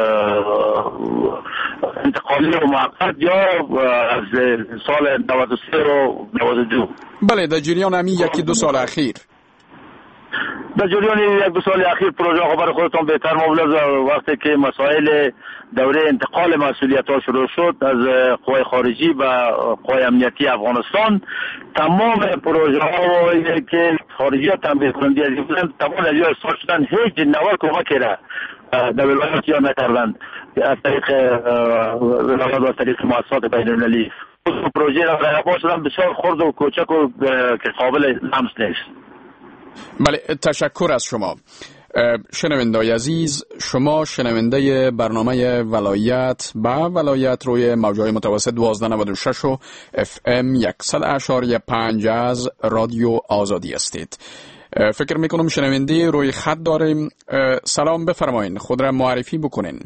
K: انتقالی و موقت یا از سال نود و سه و نود و دو؟
H: بله در جریان همین یکی دو سال اخیر.
K: در جریان یک دو سال اخیر پروژه خبر خودتان بهتر مبلغ وقتی که مسائل دوره انتقال مسئولیت ها شروع شد از قوای خارجی و قوای امنیتی افغانستان، تمام پروژه ها که خارجی ها تنبیه کننده از این بودند تمام از یا استارت شدن، هیچ نوع کمک را در ولایت یا نکردند از طریق ولایت و از طریق مؤسسات بین المللی. پروژه را برای شدن بسیار خرد و کوچک و که قابل لمس نیست.
H: بله تشکر از شما. شنوندای عزیز، شما شنونده برنامه ولایت با ولایت روی موجهای متوسط دوازده نود و شش و اف ام صد اشاریه پنج از رادیو آزادی هستید. فکر میکنم شنونده روی خط داریم. سلام، بفرمایید، خود را معرفی بکنین.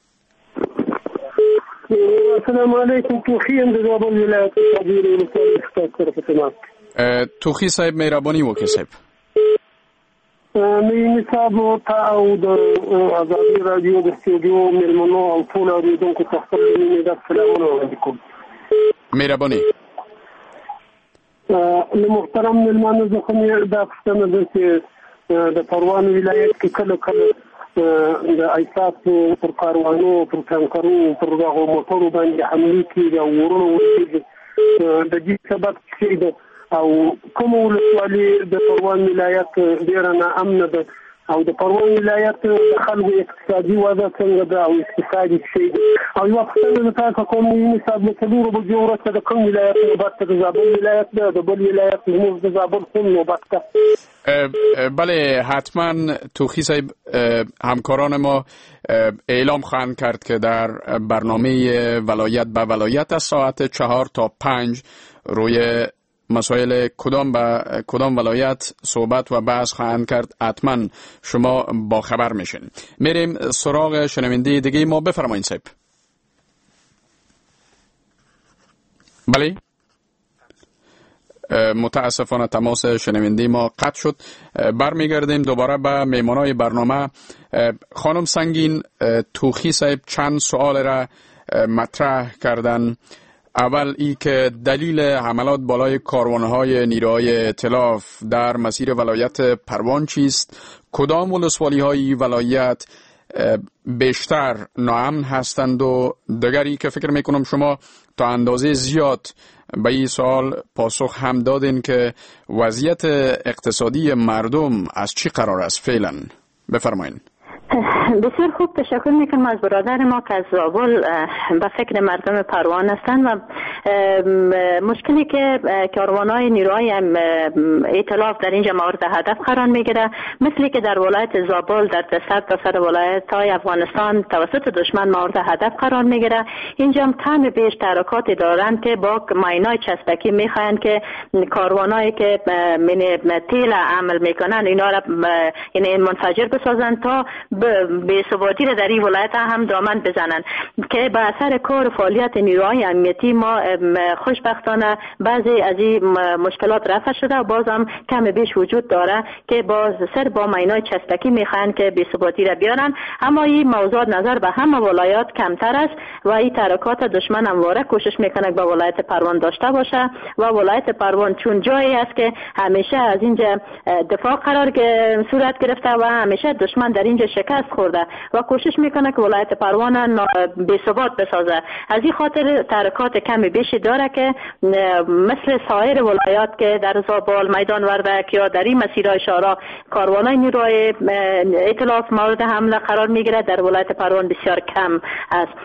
L: السلام علیکم. توخی اندازاب ولایت
H: توخی صاحب مهربانی وکړئ صاحب.
L: مې صاحب ته او د آزادي رادیو د استودیو مېلمنو او ټول اورېدونکو ته خپل مینې د سلامونه وړاندې کوم.
H: مهرباني.
L: له محترم مېلمانو څخه مې دا پوښتنه ده چې د پروان ولایت کې کله کله د ایساسو پر کاروانو پر ټانکرونو پر دغو موټرو باندې حملې کېږي او ورونه ورکېږي. د دې سبب څه دی او کوم ولسوالي د پروان ولایت ډېره ناامنه ده او د پروان ولایت د خلکو اقتصادي وضع څنګه ده او اقتصادي شي او یو پوښتنه ده تاسو کوم حساب د څلورو بجو وروسته د کوم ولایت نوبت د زابل ولایت ده د بل ولایت زموږ د زابل کوم نوبت ده؟
H: بله حتما توخی صاحب، همکاران ما اعلام خواهند کرد که در برنامه ولایت به ولایت از ساعت چهار تا پنج روی مسائل کدام با کدام ولایت صحبت و بحث خواهند کرد. حتما شما با خبر میشین. میریم سراغ شنونده دیگه ما. بفرمایید صاحب. بله متاسفانه تماس شنونده ما قطع شد. برمیگردیم دوباره به میمانای برنامه. خانم سنگین، توخی صاحب چند سوال را مطرح کردن. اول ای که دلیل حملات بالای کاروانهای نیروهای ائتلاف در مسیر ولایت پروان چیست؟ کدام ولسوالی های ولایت بیشتر ناامن هستند؟ و دیگری که فکر میکنم شما تا اندازه زیاد به این سوال پاسخ هم دادین که وضعیت اقتصادی مردم از چی قرار است فعلا؟ بفرمایید.
J: بسیار خوب، تشکر میکنم از برادر ما که از زابل به فکر مردم پروان هستند و مشکلی که کاروانهای نیروهای ائتلاف در اینجا مورد هدف قرار میگیره، مثلی که در ولایت زابل در سر تا سر ولایت های افغانستان توسط دشمن مورد هدف قرار میگیره. اینجا هم کم بیش تحرکاتی دارند که با ماینای چسبکی میخواهند که کاروانهایی که من تیل عمل میکنن اینا را یعنی منفجر بسازند تا به ثباتی را در این ولایت هم دامن بزنن که به اثر کار و فعالیت نیروهای امنیتی ما خوشبختانه بعضی از این مشکلات رفع شده و باز هم کم بیش وجود داره که با سر با ماینای چسبکی میخوان که به ثباتی را بیارن. اما این موضوع نظر به همه ولایات کمتر است و این ترکات دشمن همواره کوشش میکنه به ولایت پروان داشته باشه و ولایت پروان چون جایی است که همیشه از اینجا دفاع قرار صورت گرفته و همیشه دشمن در اینجا شکست خورده و کوشش میکنه که ولایت پروان بی ثبات بسازه. از این خاطر تحرکات کمی بیشی داره که مثل سایر ولایات که در زابل، میدان وردک یا در این مسیرهای شارا کاروانای نیروهای ائتلاف مورد حمله قرار میگیره، در ولایت پروان بسیار کم است و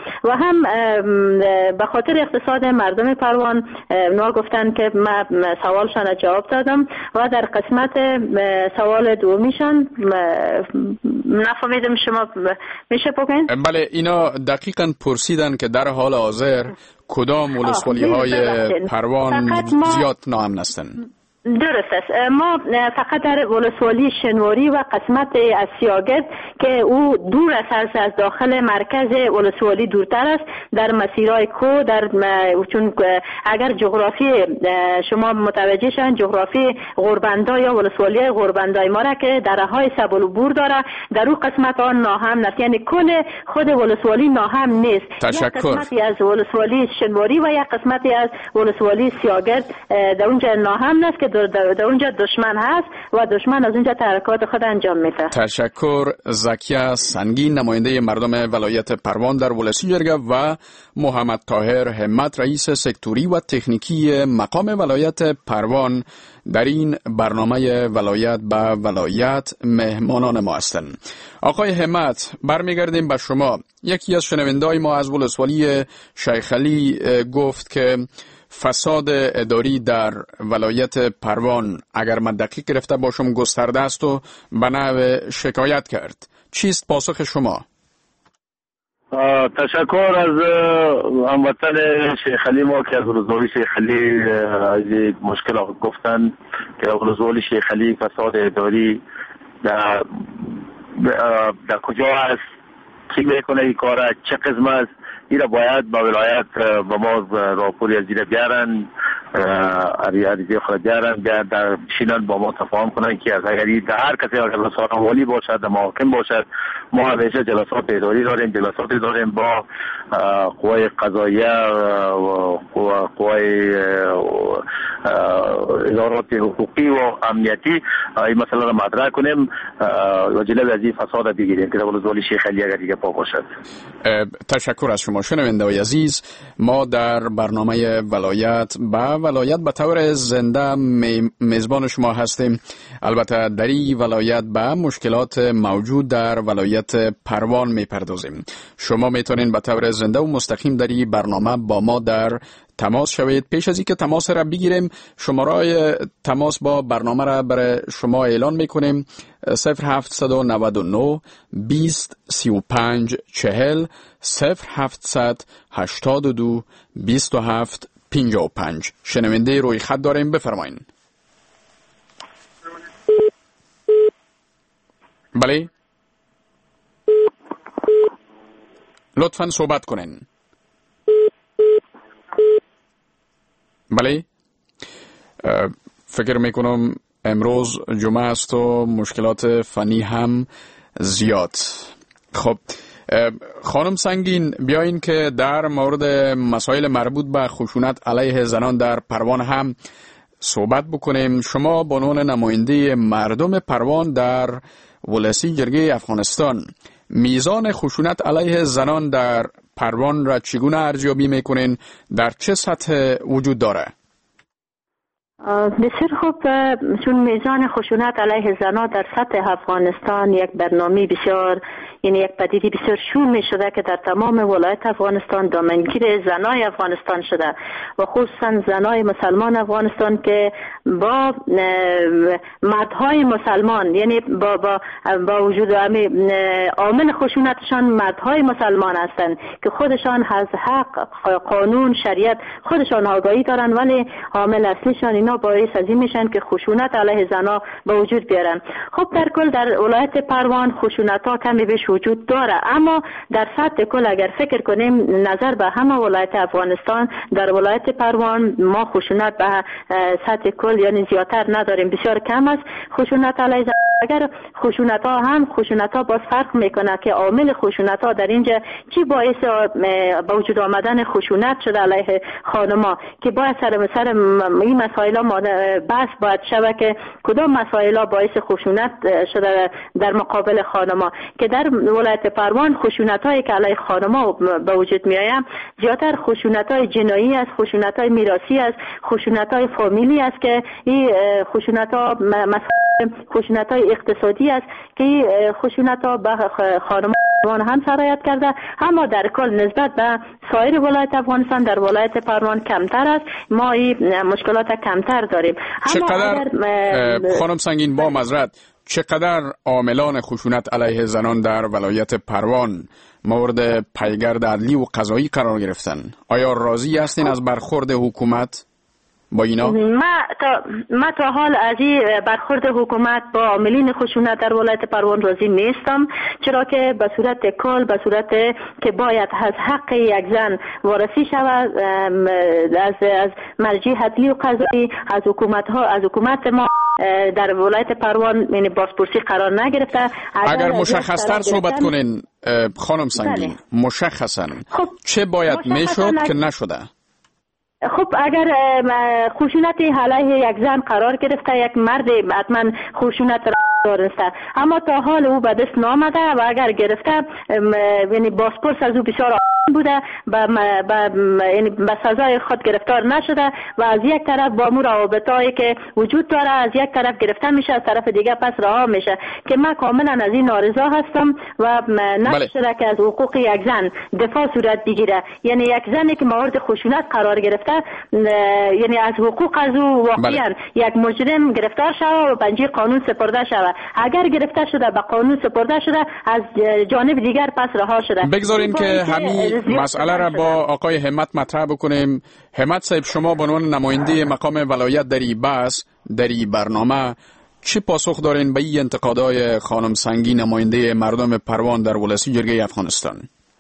J: هم به خاطر اقتصاد مردم پروان اونا گفتن که من سوالشان جواب دادم و در قسمت سوال دومیشان نفهمیدم، شما میشه بگین؟
H: بله، اینا دقیقاً پرسیدن که در حال حاضر کدام ولسوالی های پروان زیاد ناامن هستند.
J: درست است. ما فقط در ولسوالی شنواری و قسمت از سیاگرد که او دور است از داخل مرکز ولسوالی دورتر است، در مسیرهای کو، در چون اگر جغرافی شما متوجه شن جغرافی غربندا یا ولسوالی غربندای ما را که درهای سبل و بور داره، در اون قسمت آن ناهم نیست، یعنی کل خود ولسوالی ناهم نیست.
H: تشکر.
J: یک قسمتی از ولسوالی شنواری و یک قسمتی از ولسوالی سیاگرد در اونجا ناهم نیست که در اونجا دشمن هست و دشمن از اونجا تحرکات خود انجام میده.
H: تشکر. زکیه سنگین، نماینده مردم ولایت پروان در ولسی جرگه، و محمد طاهر همت، رئیس سکتوری و تکنیکی مقام ولایت پروان در این برنامه ولایت به ولایت مهمانان ما هستند. آقای همت، برمیگردیم به شما. یکی از شنونده‌های ما از ولسوالی شیخ علی گفت که فساد اداری در ولایت پروان، اگر من دقیق گرفته باشم، گسترده است و به نحو شکایت کرد. چیست پاسخ شما؟
K: تشکر از هموطن شیخ علی ما که از ولسوالی شیخ علی از مشکل گفتن که ولسوالی شیخ علی فساد اداری در, در کجا است، کی میکنه این کار، چه قسم است، این را باید با ولایت با ما راپوری از این بیارن، عریضه خود بیارن، بیارن در شینان با ما تفاهم کنن که از اگر در هر کسی اگر جلسات والی باشد، در محاکم باشد، ما همیشه جلسات اداری داریم، جلسات داریم با قوای قضاییه و قوای ادارات حقوقی و امنیتی این مسئله را مطرح کنیم و جلوی از این فساد بگیریم که در ولسوالی شیخ علی اگر دیگه پا باشد.
H: تشکر از شما شنونده عزیز. ما در برنامه ولایت با ولایت به طور زنده میزبان شما هستیم. البته در این ولایت به مشکلات موجود در ولایت پروان میپردازیم. شما میتونین به طور زنده و مستقیم در این برنامه با ما در تماس شوید. پیش از اینکه تماس را بگیریم، شماره تماس با برنامه را برای شما اعلان میکنیم: صفر هفت نه نه بیست سی و پنج چهل صفر هفتصد هشتاد و دو بیست و هفت پنجاه و پنج. شنونده روی خط داریم، بفرمایین. بله، لطفاً صحبت کنین. بله، فکر میکنم امروز جمعه است و مشکلات فنی هم زیاد. خب خانم سنگین، بیاین که در مورد مسائل مربوط به خشونت علیه زنان در پروان هم صحبت بکنیم. شما به عنوان نماینده مردم پروان در ولسی جرگه افغانستان، میزان خشونت علیه زنان در پروان را چگونه ارزیابی میکنین؟ در چه سطح وجود داره؟
J: بسیار خوب. چون میزان خشونت علیه زنان در سطح افغانستان یک برنامه بسیار، یعنی یک پدیده بسیار شوم می شده که در تمام ولایت افغانستان دامنگیر زنای افغانستان شده و خصوصا زنای مسلمان افغانستان که با مردهای مسلمان، یعنی با با, با وجود عامل خشونتشان مردهای مسلمان هستند که خودشان از حق، قانون، شریعت خودشان آگاهی دارن، ولی عامل اصلیشان اینا باعث از این میشن که خشونت علیه زنا به وجود بیارن. خب در کل در ولایت پروان خشونت ها کمی بیش وجود داره، اما در سطح کل اگر فکر کنیم نظر به همه ولایت افغانستان، در ولایت پروان ما خشونت به سطح کل یعنی زیادتر نداریم، بسیار کم است خشونت علیه زنا. اگر خشونت ها هم خشونت ها باز فرق میکنه که عامل خشونت ها در اینجا چی باعث به وجود آمدن خشونت شده علیه خانما که باید سر سر این مسائل ها بحث باید شود که کدام مسائل ها باعث خشونت شده در مقابل خانما، که در ولایت پروان خشونت هایی که علیه خانما به وجود می آید زیادتر خشونت های جنایی است، خشونت های میراثی است، خشونت های فامیلی است که این خشونت ها مسائل خشونت های اقتصادی است که خشونت ها به خانمان هم سرایت کرده، اما در کل نسبت به سایر ولایت افغانستان در ولایت پروان کمتر است. ما این مشکلات کمتر داریم.
H: چقدر خانم سنگین با معذرت چقدر عاملان خشونت علیه زنان در ولایت پروان مورد پیگرد عدلی و قضایی قرار گرفتن؟ آیا راضی هستین از برخورد حکومت با اینا؟
J: ما تا, ما تا حال از این برخورد حکومت با عاملین خشونت در ولایت پروان راضی نیستم، چرا که به صورت کل به صورت که باید از حق یک زن وارسی شود از از مرجع عدلی و قضایی از حکومت ها از حکومت ما در ولایت پروان یعنی بازپرسی قرار نگرفته.
H: اگر, اگر مشخصتر صحبت کنین خانم سنگین،
J: بله.
H: مشخصا خب چه باید میشد که نشده؟
J: خب اگر خشونت علیه یک زن قرار گرفته، یک مرد حتما خشونت را دارسته، اما تا حال او به دست نامده و اگر گرفته یعنی بازپرس از او بسیار آسان بوده به یعنی به سزای خود گرفتار نشده و از یک طرف با مو روابطایی که وجود داره از یک طرف گرفته میشه، از طرف دیگه پس رها میشه که من کاملا از این نارضا هستم و نشده بله. که از حقوق یک زن دفاع صورت بگیره. یعنی یک زنی که مورد خشونت قرار گرفته یعنی از حقوق از او واقعا بله. یک مجرم گرفتار شود و بنجی قانون سپرده شود. اگر گرفته شده به قانون سپرده شده از جانب دیگر پس رها شده.
H: بگذارین که همین مسئله را با آقای همت مطرح بکنیم. همت صاحب، شما به عنوان نماینده مقام ولایت در این بحث در این برنامه چه پاسخ دارین به این انتقادهای خانم سنگین نماینده مردم پروان در ولسی جرگه افغانستان؟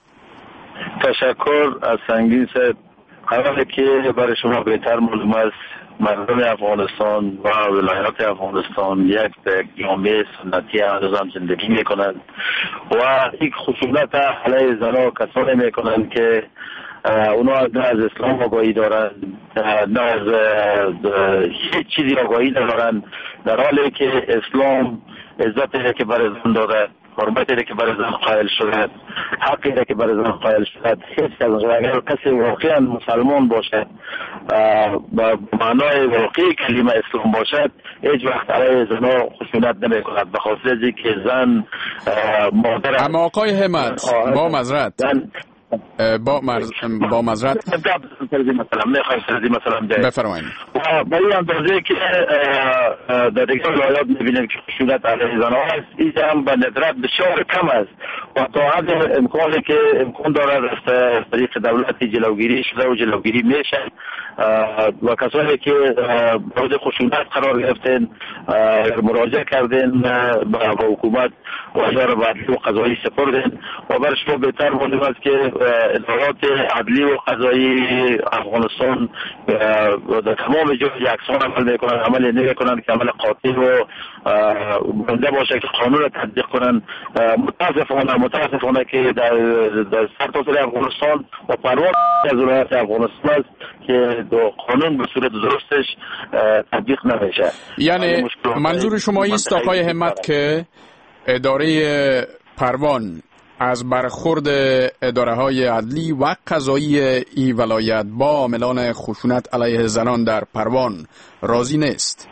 K: تشکر از سنگین صاحب. اولی که برای شما بهتر معلوم است مردم افغانستان و ولایات افغانستان یک به جامعه سنتی هم زندگی میکنند و یک خشونت علیه زنان کسانی میکنند که اونا نه از اسلام آگاهی دارند نه از هیچ چیزی آگاهی ندارند، در حالی که اسلام عزتی که برای زن داده، حرمتی که برای زن قائل شده، حقی که برای زن قائل شده. هیچ کس اگر کسی واقعا مسلمان باشد با معنای واقعی کلمه اسلام باشد هیچ وقت علیه زن خشونت نمی کند، به خاطر اینکه زن مادر.
H: اما آقای همت با معذرت با مرز... با معذرت
K: مثلا نخواهیم سردی مثلا
H: بفرمایید.
K: با این اندازه که در دیگر ولایات میبینیم که خشونت علیه زنان است، این هم به ندرت بسیار کم است و تا حد امکانی که امکان دارد از طریق دولت جلوگیری شده و جلوگیری میشه و کسانی که مورد خشونت قرار گرفتن مراجعه کردن به حکومت و اداره عدلی و قضایی سپردن و برای شما بهتر معلوم است که ادارات عدلی و قضایی افغانستان در تمام جای یکسان عمل میکنند، عمل نمیکنند که عمل قاطع و بنده باشه که قانون را تطبیق کنند. متاسفانه متاسفانه که در در سرتاسر افغانستان و پروان از ولایت افغانستان است که قانون به صورت درستش تطبیق نمیشه.
H: یعنی منظور شما است آقای همت که اداره پروان از برخورد اداره های عدلی و قضایی ای ولایت با عاملان خشونت علیه زنان در پروان راضی نیست؟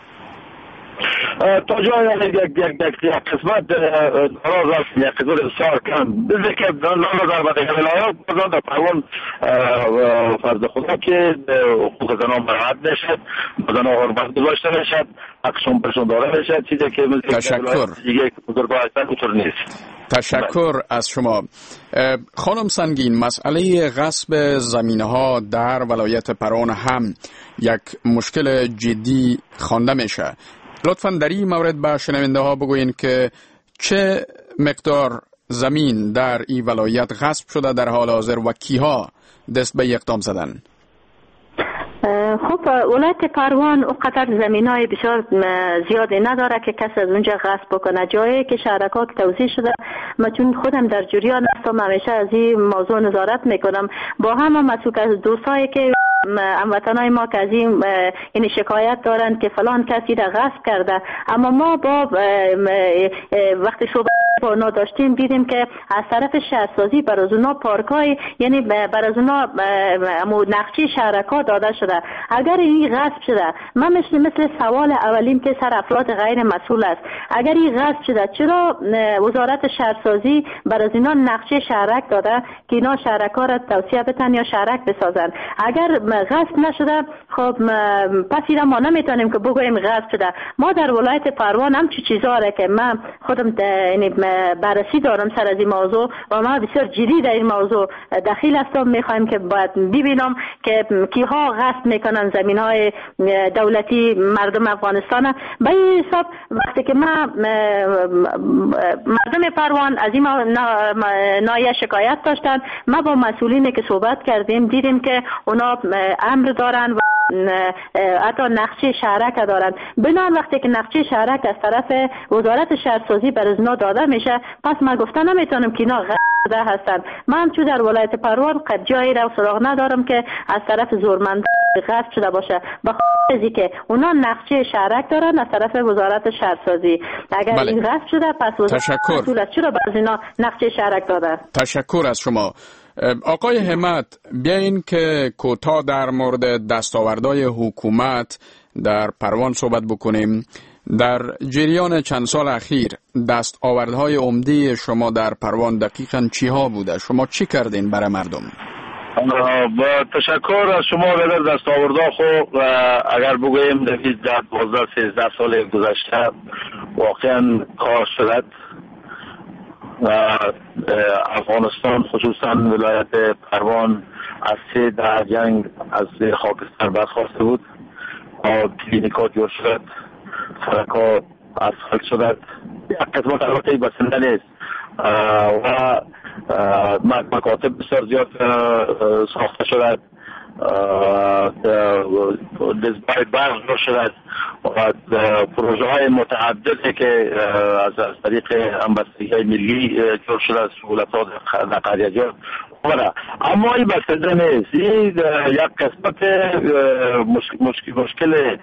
K: تا جای یک یک یک قسمت دراز است، یک قدر بسیار کم بذار که نظر به دیگر ولایات بازان در پروان فرض خدا که حقوق زنان مراعات نشد، زنان حرمت گذاشته نشد، حقشون برشون داده نشد، چیزی که
H: تشکر
K: دیگه بزرگوار هستن اونطور نیست.
H: تشکر از شما. خانم سنگین، مسئله غصب زمینه ها در ولایت پروان هم یک مشکل جدی خوانده میشه. لطفاً در این مورد به شنونده ها بگوین که چه مقدار زمین در این ولایت غصب شده در حال حاضر و کیها دست به اقدام زدن؟
J: خب ولایت پروان اونقدر زمینای بسیار زیادی نداره که کسی از اونجا غصب بکنه. جایی که شهرکا که توزیع شده، من چون خودم در جریان هستم همیشه از این موضوع نظارت میکنم. با همه مسئول از دوستایی که هموطنای ما که از این یعنی شکایت دارند که فلان کسی را غصب کرده، اما ما با وقتی صحبت با اونا داشتیم دیدیم که از طرف شهرسازی بر از اونا پارکای یعنی بر از اونا نقشه شهرکا داده شده. اگر این غصب شده، من مثل مثل سوال اولیم که سر افراد غیر مسئول است، اگر این غصب شده چرا وزارت شهرسازی بر از اینا نقشه شهرک داده که اینا شهرکا را توسعه بدن یا شهرک بسازن؟ اگر غصب نشده خب پس اینا ما نمیتونیم که بگوییم غصب شده. ما در ولایت پروان هم چه چیزا را که من خودم یعنی بررسی دارم سر از این موضوع و ما بسیار جدی در این موضوع دخیل هستم. میخوایم که باید ببینم که کیها غصب میکنن زمین های دولتی مردم افغانستان. به این حساب وقتی که ما مردم پروان از این نایه شکایت داشتن، ما با مسئولینی که صحبت کردیم دیدیم که اونا امر دارن و حتی نقشه شهرک دارن. بنابراین وقتی که نقشه شهرک از طرف وزارت شهرسازی بر ازنا داده میشه، پس من گفتم نمیتونم که اینا غصب هستن. من چون در ولایت پروان قد جایی را سراغ ندارم که از طرف زورمند غصب شده باشه، بخاطر که اونا نقشه شهرک دارن از طرف وزارت شهرسازی. اگر بله. این غصب شده پس وزارت چرا بر اینا نقشه شهرک داده؟
H: تشکر از شما. آقای همت، بیاین که کوتاه در مورد دستاوردهای حکومت در پروان صحبت بکنیم. در جریان چند سال اخیر دستاوردهای عمده شما در پروان دقیقاً چی ها بوده؟ شما چی کردین برای مردم؟
K: با تشکر از شما. در دستاوردها خو اگر بگوییم در دوازده سیزده سال گذشته واقعا کار شد و افغانستان خصوصا ولایت پروان از سه در جنگ از خاکستر برخواسته بود. کلینیکا جور شد، سرکا اسفالت شد، یک قسمت البته بسنده نیست و مکاتب بسیار زیاد ساخته شد، دزبای برق جور شد و پروژه های متعددی که از طریق امبستگی ملی جور شده، سهولتات در قریه جور. اما این بسنده نیست، این یک قسمت مشکل مشکل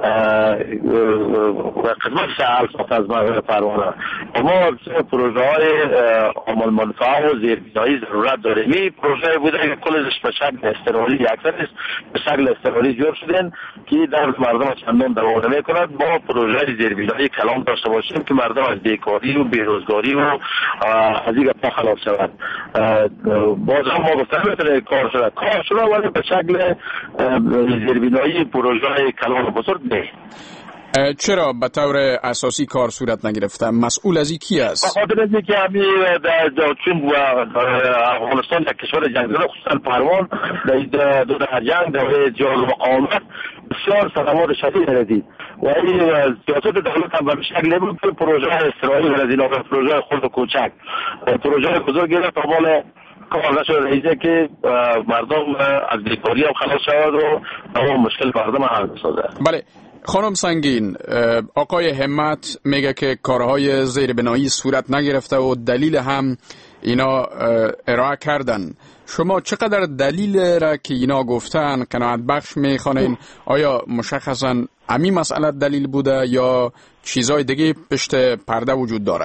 K: قسمت شهر ساخته از مردم پروانه. اما پروژه های عامل منفعه و زیربنایی ضرورت داریم. این پروژه بوده که کلش به شکل اضطراری اکثرش به شکل اضطراری جور شدن که در مردم چندان دوام نمی‌کند. ما پروژه زیربنایی کلان داشته باشیم که مردم از بیکاری و بیروزگاری و از این گپا خلاص شوند. باز هم ما گفتم میتونه کار شده کار شده ولی به شکل زیربنایی پروژه کلان بزرگ نه.
H: چرا به طور اساسی کار صورت نگرفته؟ مسئول از کی است؟
K: به خاطر اینکه همین در چون افغانستان یک کشور جنگزده خصوصا پروان در دو در جنگ در جهاد مقاومت بسیار صدمات شدید رسید و این سیاست دولت هم به شکلی بود که پروژه استراتژی ولزینا به پروژه خرد و کوچک پروژه بزرگ گرفت تا مال کار نشد رئیسه که مردم از بیکاری هم خلاص شود و تمام مشکل مردم حل بسازه.
H: بله خانم سنگین، آقای همت میگه که کارهای زیربنایی صورت نگرفته و دلیل هم اینا ارائه کردن. شما چقدر دلیل را که اینا گفتن قناعت بخش میخوانین؟ آیا مشخصا همین مسئله دلیل بوده یا چیزای دیگه پشت پرده وجود داره؟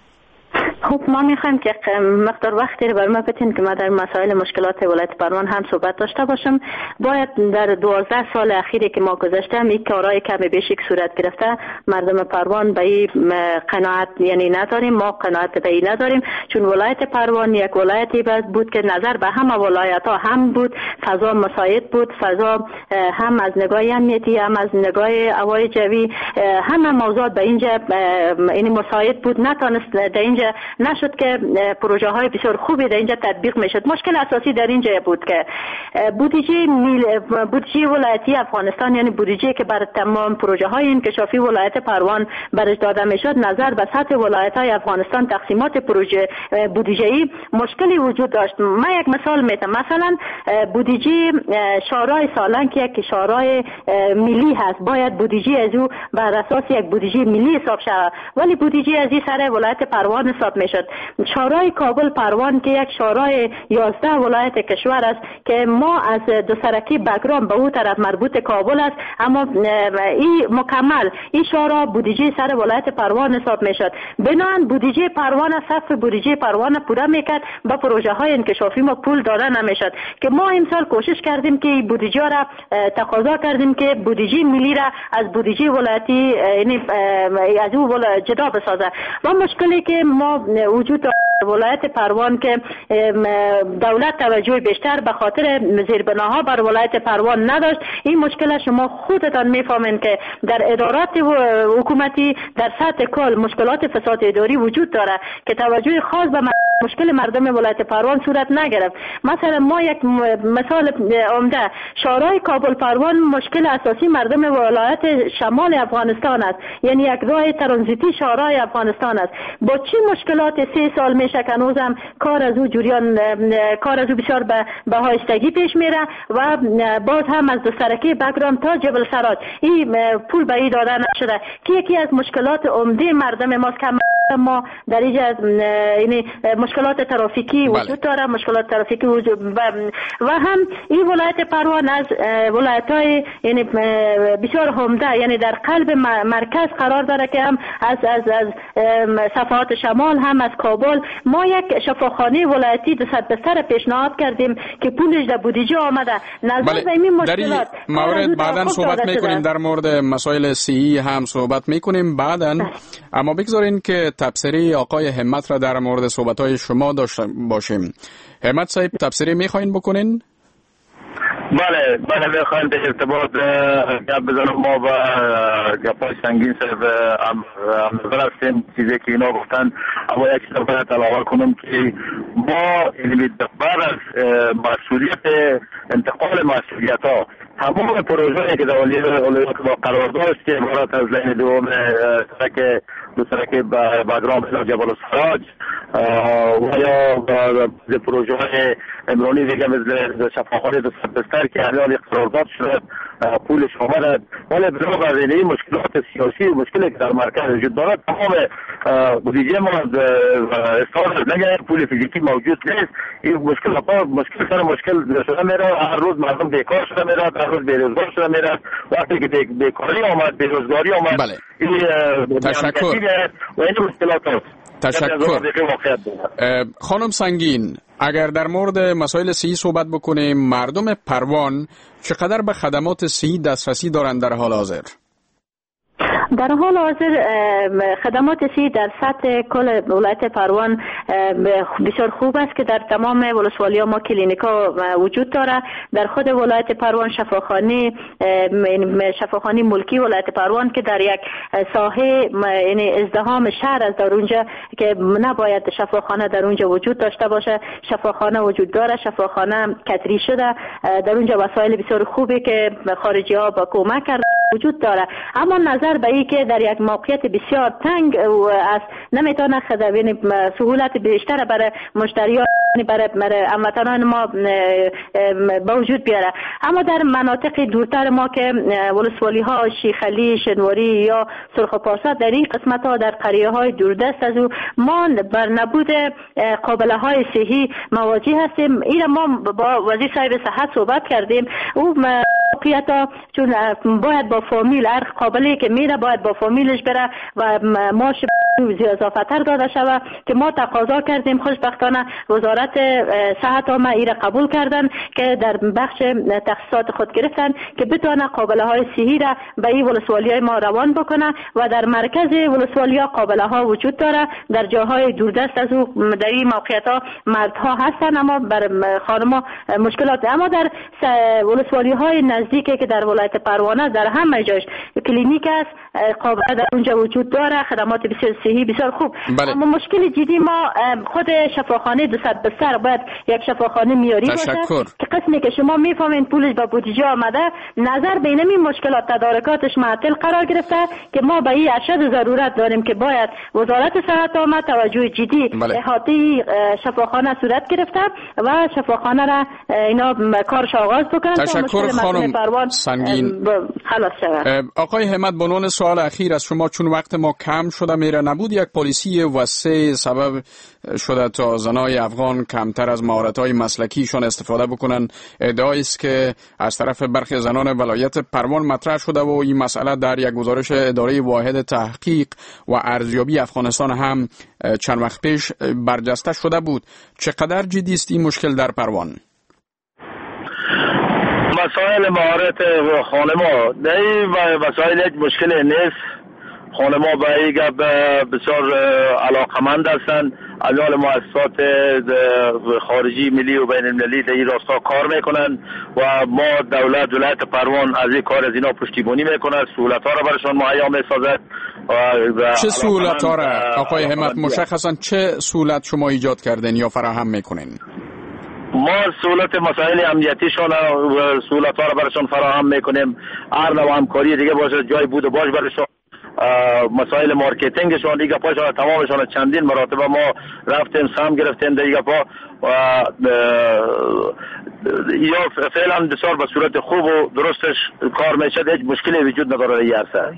J: خب ما میخوایم که مقدار وقتی رو بر ما بتین که ما در مسائل مشکلات ولایت پروان هم صحبت داشته باشم. باید در دوازده سال اخیری که ما گذاشتیم این کارهای کمی بیشی که صورت گرفته مردم پروان به این قناعت یعنی نداریم، ما قناعت به این نداریم چون ولایت پروان یک ولایتی بود که نظر به همه ولایت ها هم بود، فضا مساعد بود، فضا هم از نگاه امنیتی هم از نگاه هوای جوی همه موضوعات به اینجا این مساعد بود. نتونست در اینجا نشد که پروژه های بسیار خوبی در اینجا تطبیق میشد. مشکل اساسی در اینجا بود که بودجه بودجه ولایتی افغانستان یعنی بودجه که بر تمام پروژه های انکشافی ولایت پروان برش داده میشد نظر به سطح ولایت های افغانستان تقسیمات پروژه بودجه‌ای مشکلی وجود داشت. من یک مثال میتم، مثلا بودجه شورای سالن که یک شورای ملی هست باید بودجه از او بر اساس یک بودجه ملی حساب شود ولی بودجه از این سر ولایت پروان حساب میشد. شورای کابل پروان که یک شورای یازده ولایت کشور است که ما از دو سرکی بگرام به او طرف مربوط کابل است، اما این مکمل این شورا بودجه سر ولایت پروان حساب میشد. بنابراین بودجه پروان صف بودجه پروان پورا میکرد، با پروژه های انکشافی ما پول داده نمیشد که ما امسال کوشش کردیم که بودجه را تقاضا کردیم که بودجه ملی را از بودجه ولایتی یعنی از او جدا بسازه. و مشکلی که ما وجود ولایت پروان که دولت توجه بیشتر به خاطر زیربناها بر ولایت پروان نداشت، این مشکل شما خودتان میفهمین که در ادارات حکومتی در سطح کل مشکلات فساد اداری وجود داره که توجه خاص به مشکل مردم ولایت پروان صورت نگرفت. مثلا ما یک مثال عمده، شورای کابل پروان مشکل اساسی مردم ولایت شمال افغانستان است، یعنی یک راه ترانزیتی شورای افغانستان است. با چی مشکلات سه سال میشه که هنوزم کار از او جریان کار از او بسیار به بهایستگی پیش میره و باز هم از دو سرکی بگرام تا جبل سراج این پول به ای داده نشده که یکی از مشکلات عمده مردم ماست که ما در اینجا یعنی مشکلات ترافیکی وجود داره، مشکلات ترافیکی وجود و هم این ولایت پروان از ولایت‌های یعنی بسیار عمده یعنی در قلب مرکز قرار داره که هم از از از صفحات شمال هم از کابل ما یک شفاخانه ولایتی دو صد بستر پیشنهاد کردیم که پولش در بودجه آمده. نظر به این مشکلات
H: مورد بعداً صحبت میکنیم، در مورد مسائل صحی هم صحبت میکنیم بعداً، اما بگذارین که تبصره آقای همت را در مورد صحبت‌های شما داشته باشیم. همت صاحب تبصره میخواین بکنین؟
K: بله بله میخوایم به ارتباط گپ بزنم. ما با گپای سنگین صرف هم هستیم چیزی که اینا گفتن، اما یک چیز باید علاوه کنم که ما بعد از مسئولیت انتقال مسئولیت ها تمام پروژه‌ای که در اولیات با قرار داشت که عبارت از لین دوم سرک دو سرک بگرام الی جبل السراج و یا پروژه های امرانی دیگه مثل شفاخانه دو صد بستر که الان قرارداد شده پولش آمده، ولی بنابر از این مشکلات سیاسی و مشکلی که در مرکز وجود دارد تمام بودجه ما استفاده نگه پول فیزیکی موجود نیست. این مشکل مشکل سر مشکل شده میره، هر روز مردم بیکار شده میره، هر روز بیروزگار شده میره. وقتی که بیکاری آمد بیروزگاری آمد
H: بله.
K: این
H: تشکر
K: و این مشکلات هست.
H: تشکر. خانم سنگین، اگر در مورد مسائل صحی صحبت بکنیم، مردم پروان چقدر به خدمات صحی دسترسی دارند در حال حاضر؟
J: در حال حاضر خدمات صحی در سطح کل ولایت پروان بسیار خوب است که در تمام ولسوالی‌ها ما کلینیکا وجود داره. در خود ولایت پروان شفاخانه شفاخانه ملکی ولایت پروان که در یک ساحه یعنی ازدحام شهر است در اونجا که نباید شفاخانه در اونجا وجود داشته باشه، شفاخانه وجود داره. شفاخانه کتری شده، در اونجا وسایل بسیار خوبی که خارجی ها با کمک کرده وجود داره. اما نظر به این که در یک موقعیت بسیار تنگ است نمیتونه خدمات سهولت بیشتر برای مشتریان برای هموطنان ما به وجود بیاره. اما در مناطق دورتر ما که ولسوالی ها شیخلی، شنواری یا سرخ و پارسا در این قسمت ها در قریه های دوردست از او ما بر نبود قابله های صحی مواجه هستیم. این ما با وزیر صاحب صحت صحبت کردیم. او موقعیت ها چون باید با فامیل هر قابلی که میره باید با فامیلش بره و ماش اضافتر داده شود که ما تقاضا کردیم. خوشبختانه وزارت صحت ما ایره قبول کردن که در بخش تخصیصات خود گرفتن که بتونه قابله های صحی را به این ولسوالی های ما روان بکنه و در مرکز ولسوالی ها قابله ها وجود داره. در جاهای دوردست از او در این موقعیت ها مردها هستن اما بر خانم مشکلات. اما در ولسوالی های نزدیکی که در ولایت پروانه در همه جاش کلینیک است، قابله در اونجا وجود داره، خدمات بسیار صحی بسیار خوب.
H: بله.
J: اما مشکل جدی ما خود شفاخانه دو صد بستر باید یک شفاخانه میاری باشه که قسمی که شما میفهمین پولش با بودجه آمده، نظر بین این مشکلات تدارکاتش معطل قرار گرفته که ما به این اشد ضرورت داریم که باید وزارت صحت آمد توجه جدی
H: بله.
J: احاطه شفاخانه صورت گرفته و شفاخانه را اینا کارش آغاز بکنن.
H: تشکر خانم سنگین.
J: خلاص شود.
H: آقای همت، بنون سوال اخیر از شما، چون وقت ما کم شده میره، نبود یک پالیسی وسیع سبب شده تا زنای افغان کمتر از مهارت‌های مسلکیشان استفاده بکنن. ادعایی است که از طرف برخی زنان ولایت پروان مطرح شده و این مسئله در یک گزارش اداره واحد تحقیق و ارزیابی افغانستان هم چند وقت پیش برجسته شده بود. چقدر جدی است این مشکل در پروان؟
K: مسائل مهارت خانما در این مسائل یک مشکل نیست. خانما به این گپ بسیار علاقمند هستند. امیال مؤسسات خارجی ملی و بین المللی در این راستا کار میکنند و ما دولت ولایت پروان از این کار از اینا پشتیبانی میکنه، سهولت ها را برشان مهیا میسازد.
H: چه سهولت ها را آقای همت مشخصا چه سهولت شما ایجاد کردین یا فراهم میکنین؟
K: ما سهولت مسائل امنیتیشان و سهولت ها را برشان فراهم میکنیم. هر نوع همکاری دیگه باشه جای بود و باش برشان. مسائل مارکتینگشان دیگه پاشان تمامشان چندین مراتبه ما رفتیم سهم گرفتیم دیگه پا و یا فعلا بسیار به صورت خوب و درستش کار میشه، هیچ مشکلی وجود نداره این عرصه.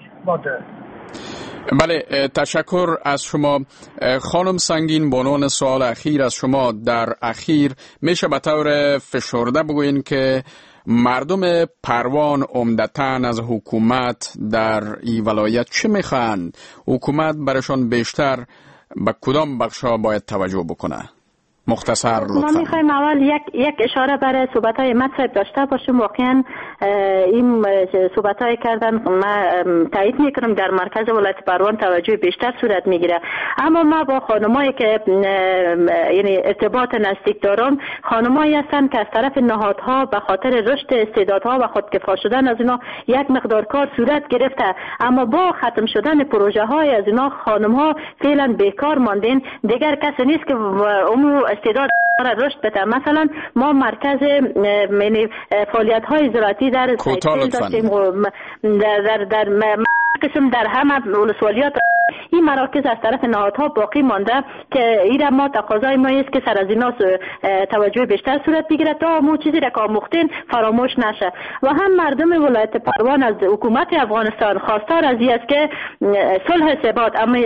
H: بله، تشکر از شما خانم سنگین. بانون سوال اخیر از شما، در اخیر میشه به طور فشرده بگوین که مردم پروان عمدتاً از حکومت در این ولایت چه میخواهند؟ حکومت برشان بیشتر به کدام بخشا باید توجه بکنه؟ مختصر لطفا.
J: ما میخوایم اول یک یک اشاره برای صحبت‌های مطلب داشته باشیم. واقعا این صحبت‌های کردن ما تایید میکنم در مرکز ولایت پروان توجه بیشتر صورت میگیره، اما ما با خانمایی که یعنی ارتباط نزدیک دارم، خانمایی هستند که از طرف نهادها به خاطر رشد استعدادها و خودکفا شدن از اینا یک مقدار کار صورت گرفته، اما با ختم شدن پروژه های از اینا خانم‌ها فعلا بیکار ماندین. دیگر کسی نیست که عمو استعداد را رشد بده. مثلا ما مرکز یعنی فعالیت های زراعتی در سیتیل داشتیم در در در قسم در همه ولسوالیات. این مراکز از طرف نهادها باقی مانده که این ما تقاضای ما است که سر از اینا توجه بیشتر صورت بگیره تا مو چیزی را که آموختین فراموش نشه. و هم مردم ولایت پروان از حکومت افغانستان خواستار از این است که صلح ثبات، اما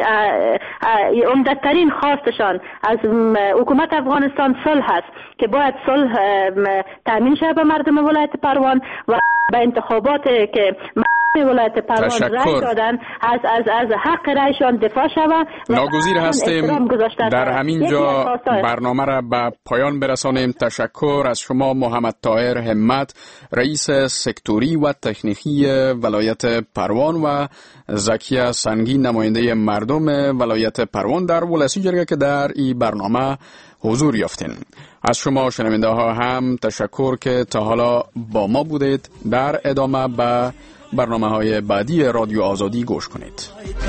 J: عمدترین خواستشان از حکومت افغانستان صلح است که باید صلح تامین شه به مردم ولایت پروان و به انتخابات که ولایت پروان رای دادن از از از حق رایشان دفاع شود.
H: ناگزیر هستیم در همین جا برنامه را به پایان برسانیم. تشکر از شما محمد طاهر همت، رئیس سکتوری و تکنیکی ولایت پروان و زکیه سنگین، نماینده مردم ولایت پروان در ولسی جرگه که در این برنامه حضور یافتین. از شما شنونده ها هم تشکر که تا حالا با ما بودید. در ادامه به برنامه های بعدی رادیو آزادی گوش کنید.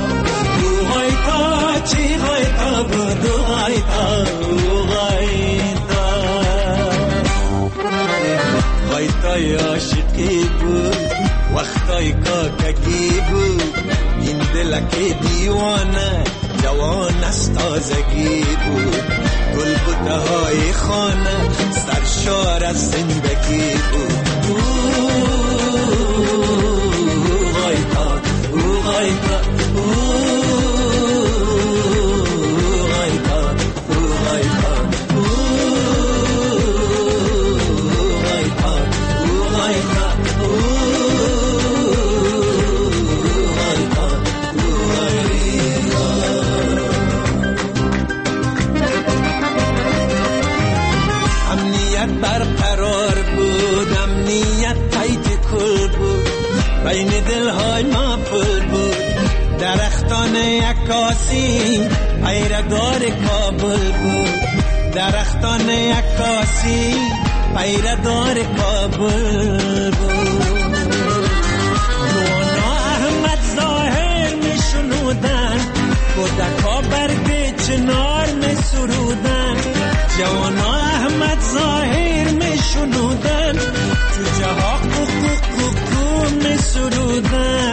M: غایتای عاشقی بود، وقتای کاکگی بود، این دلک دیوانه جوان از تازگی بود، گل بوته های خانه سرشار از زندگی بود. برقرار بود، امنیت تایت کل بود، بین دلهای ما پل بود، درختان عکاسی پیردار کابل بود، درختان عکاسی پیردار کابل بود. نوانا احمد ظاهر می شنودن، کودکا برگ چنار می سرودن، جوانا احمد ظاهر می شنودن، جوجه ها کوکو کوکو می سرودن.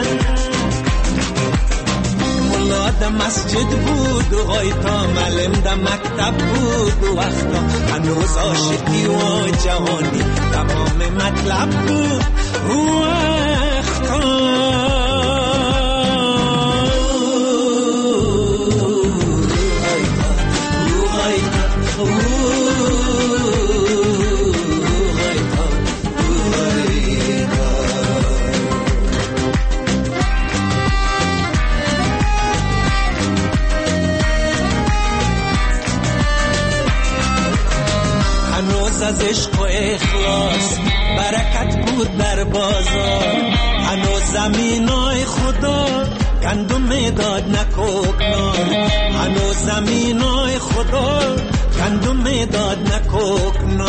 M: ملا دا مسجد بود و غایتا معلم دا مکتب بود و وقتا هنوز عاشقی و جوانی تمام مطلب بود و وقتا باز از عشق و اخلاص برکت بود در بازار. هنوز زمینای خدا گندم داد نکوکنار، هنوز زمینای خدا گندم داد نکوکنار.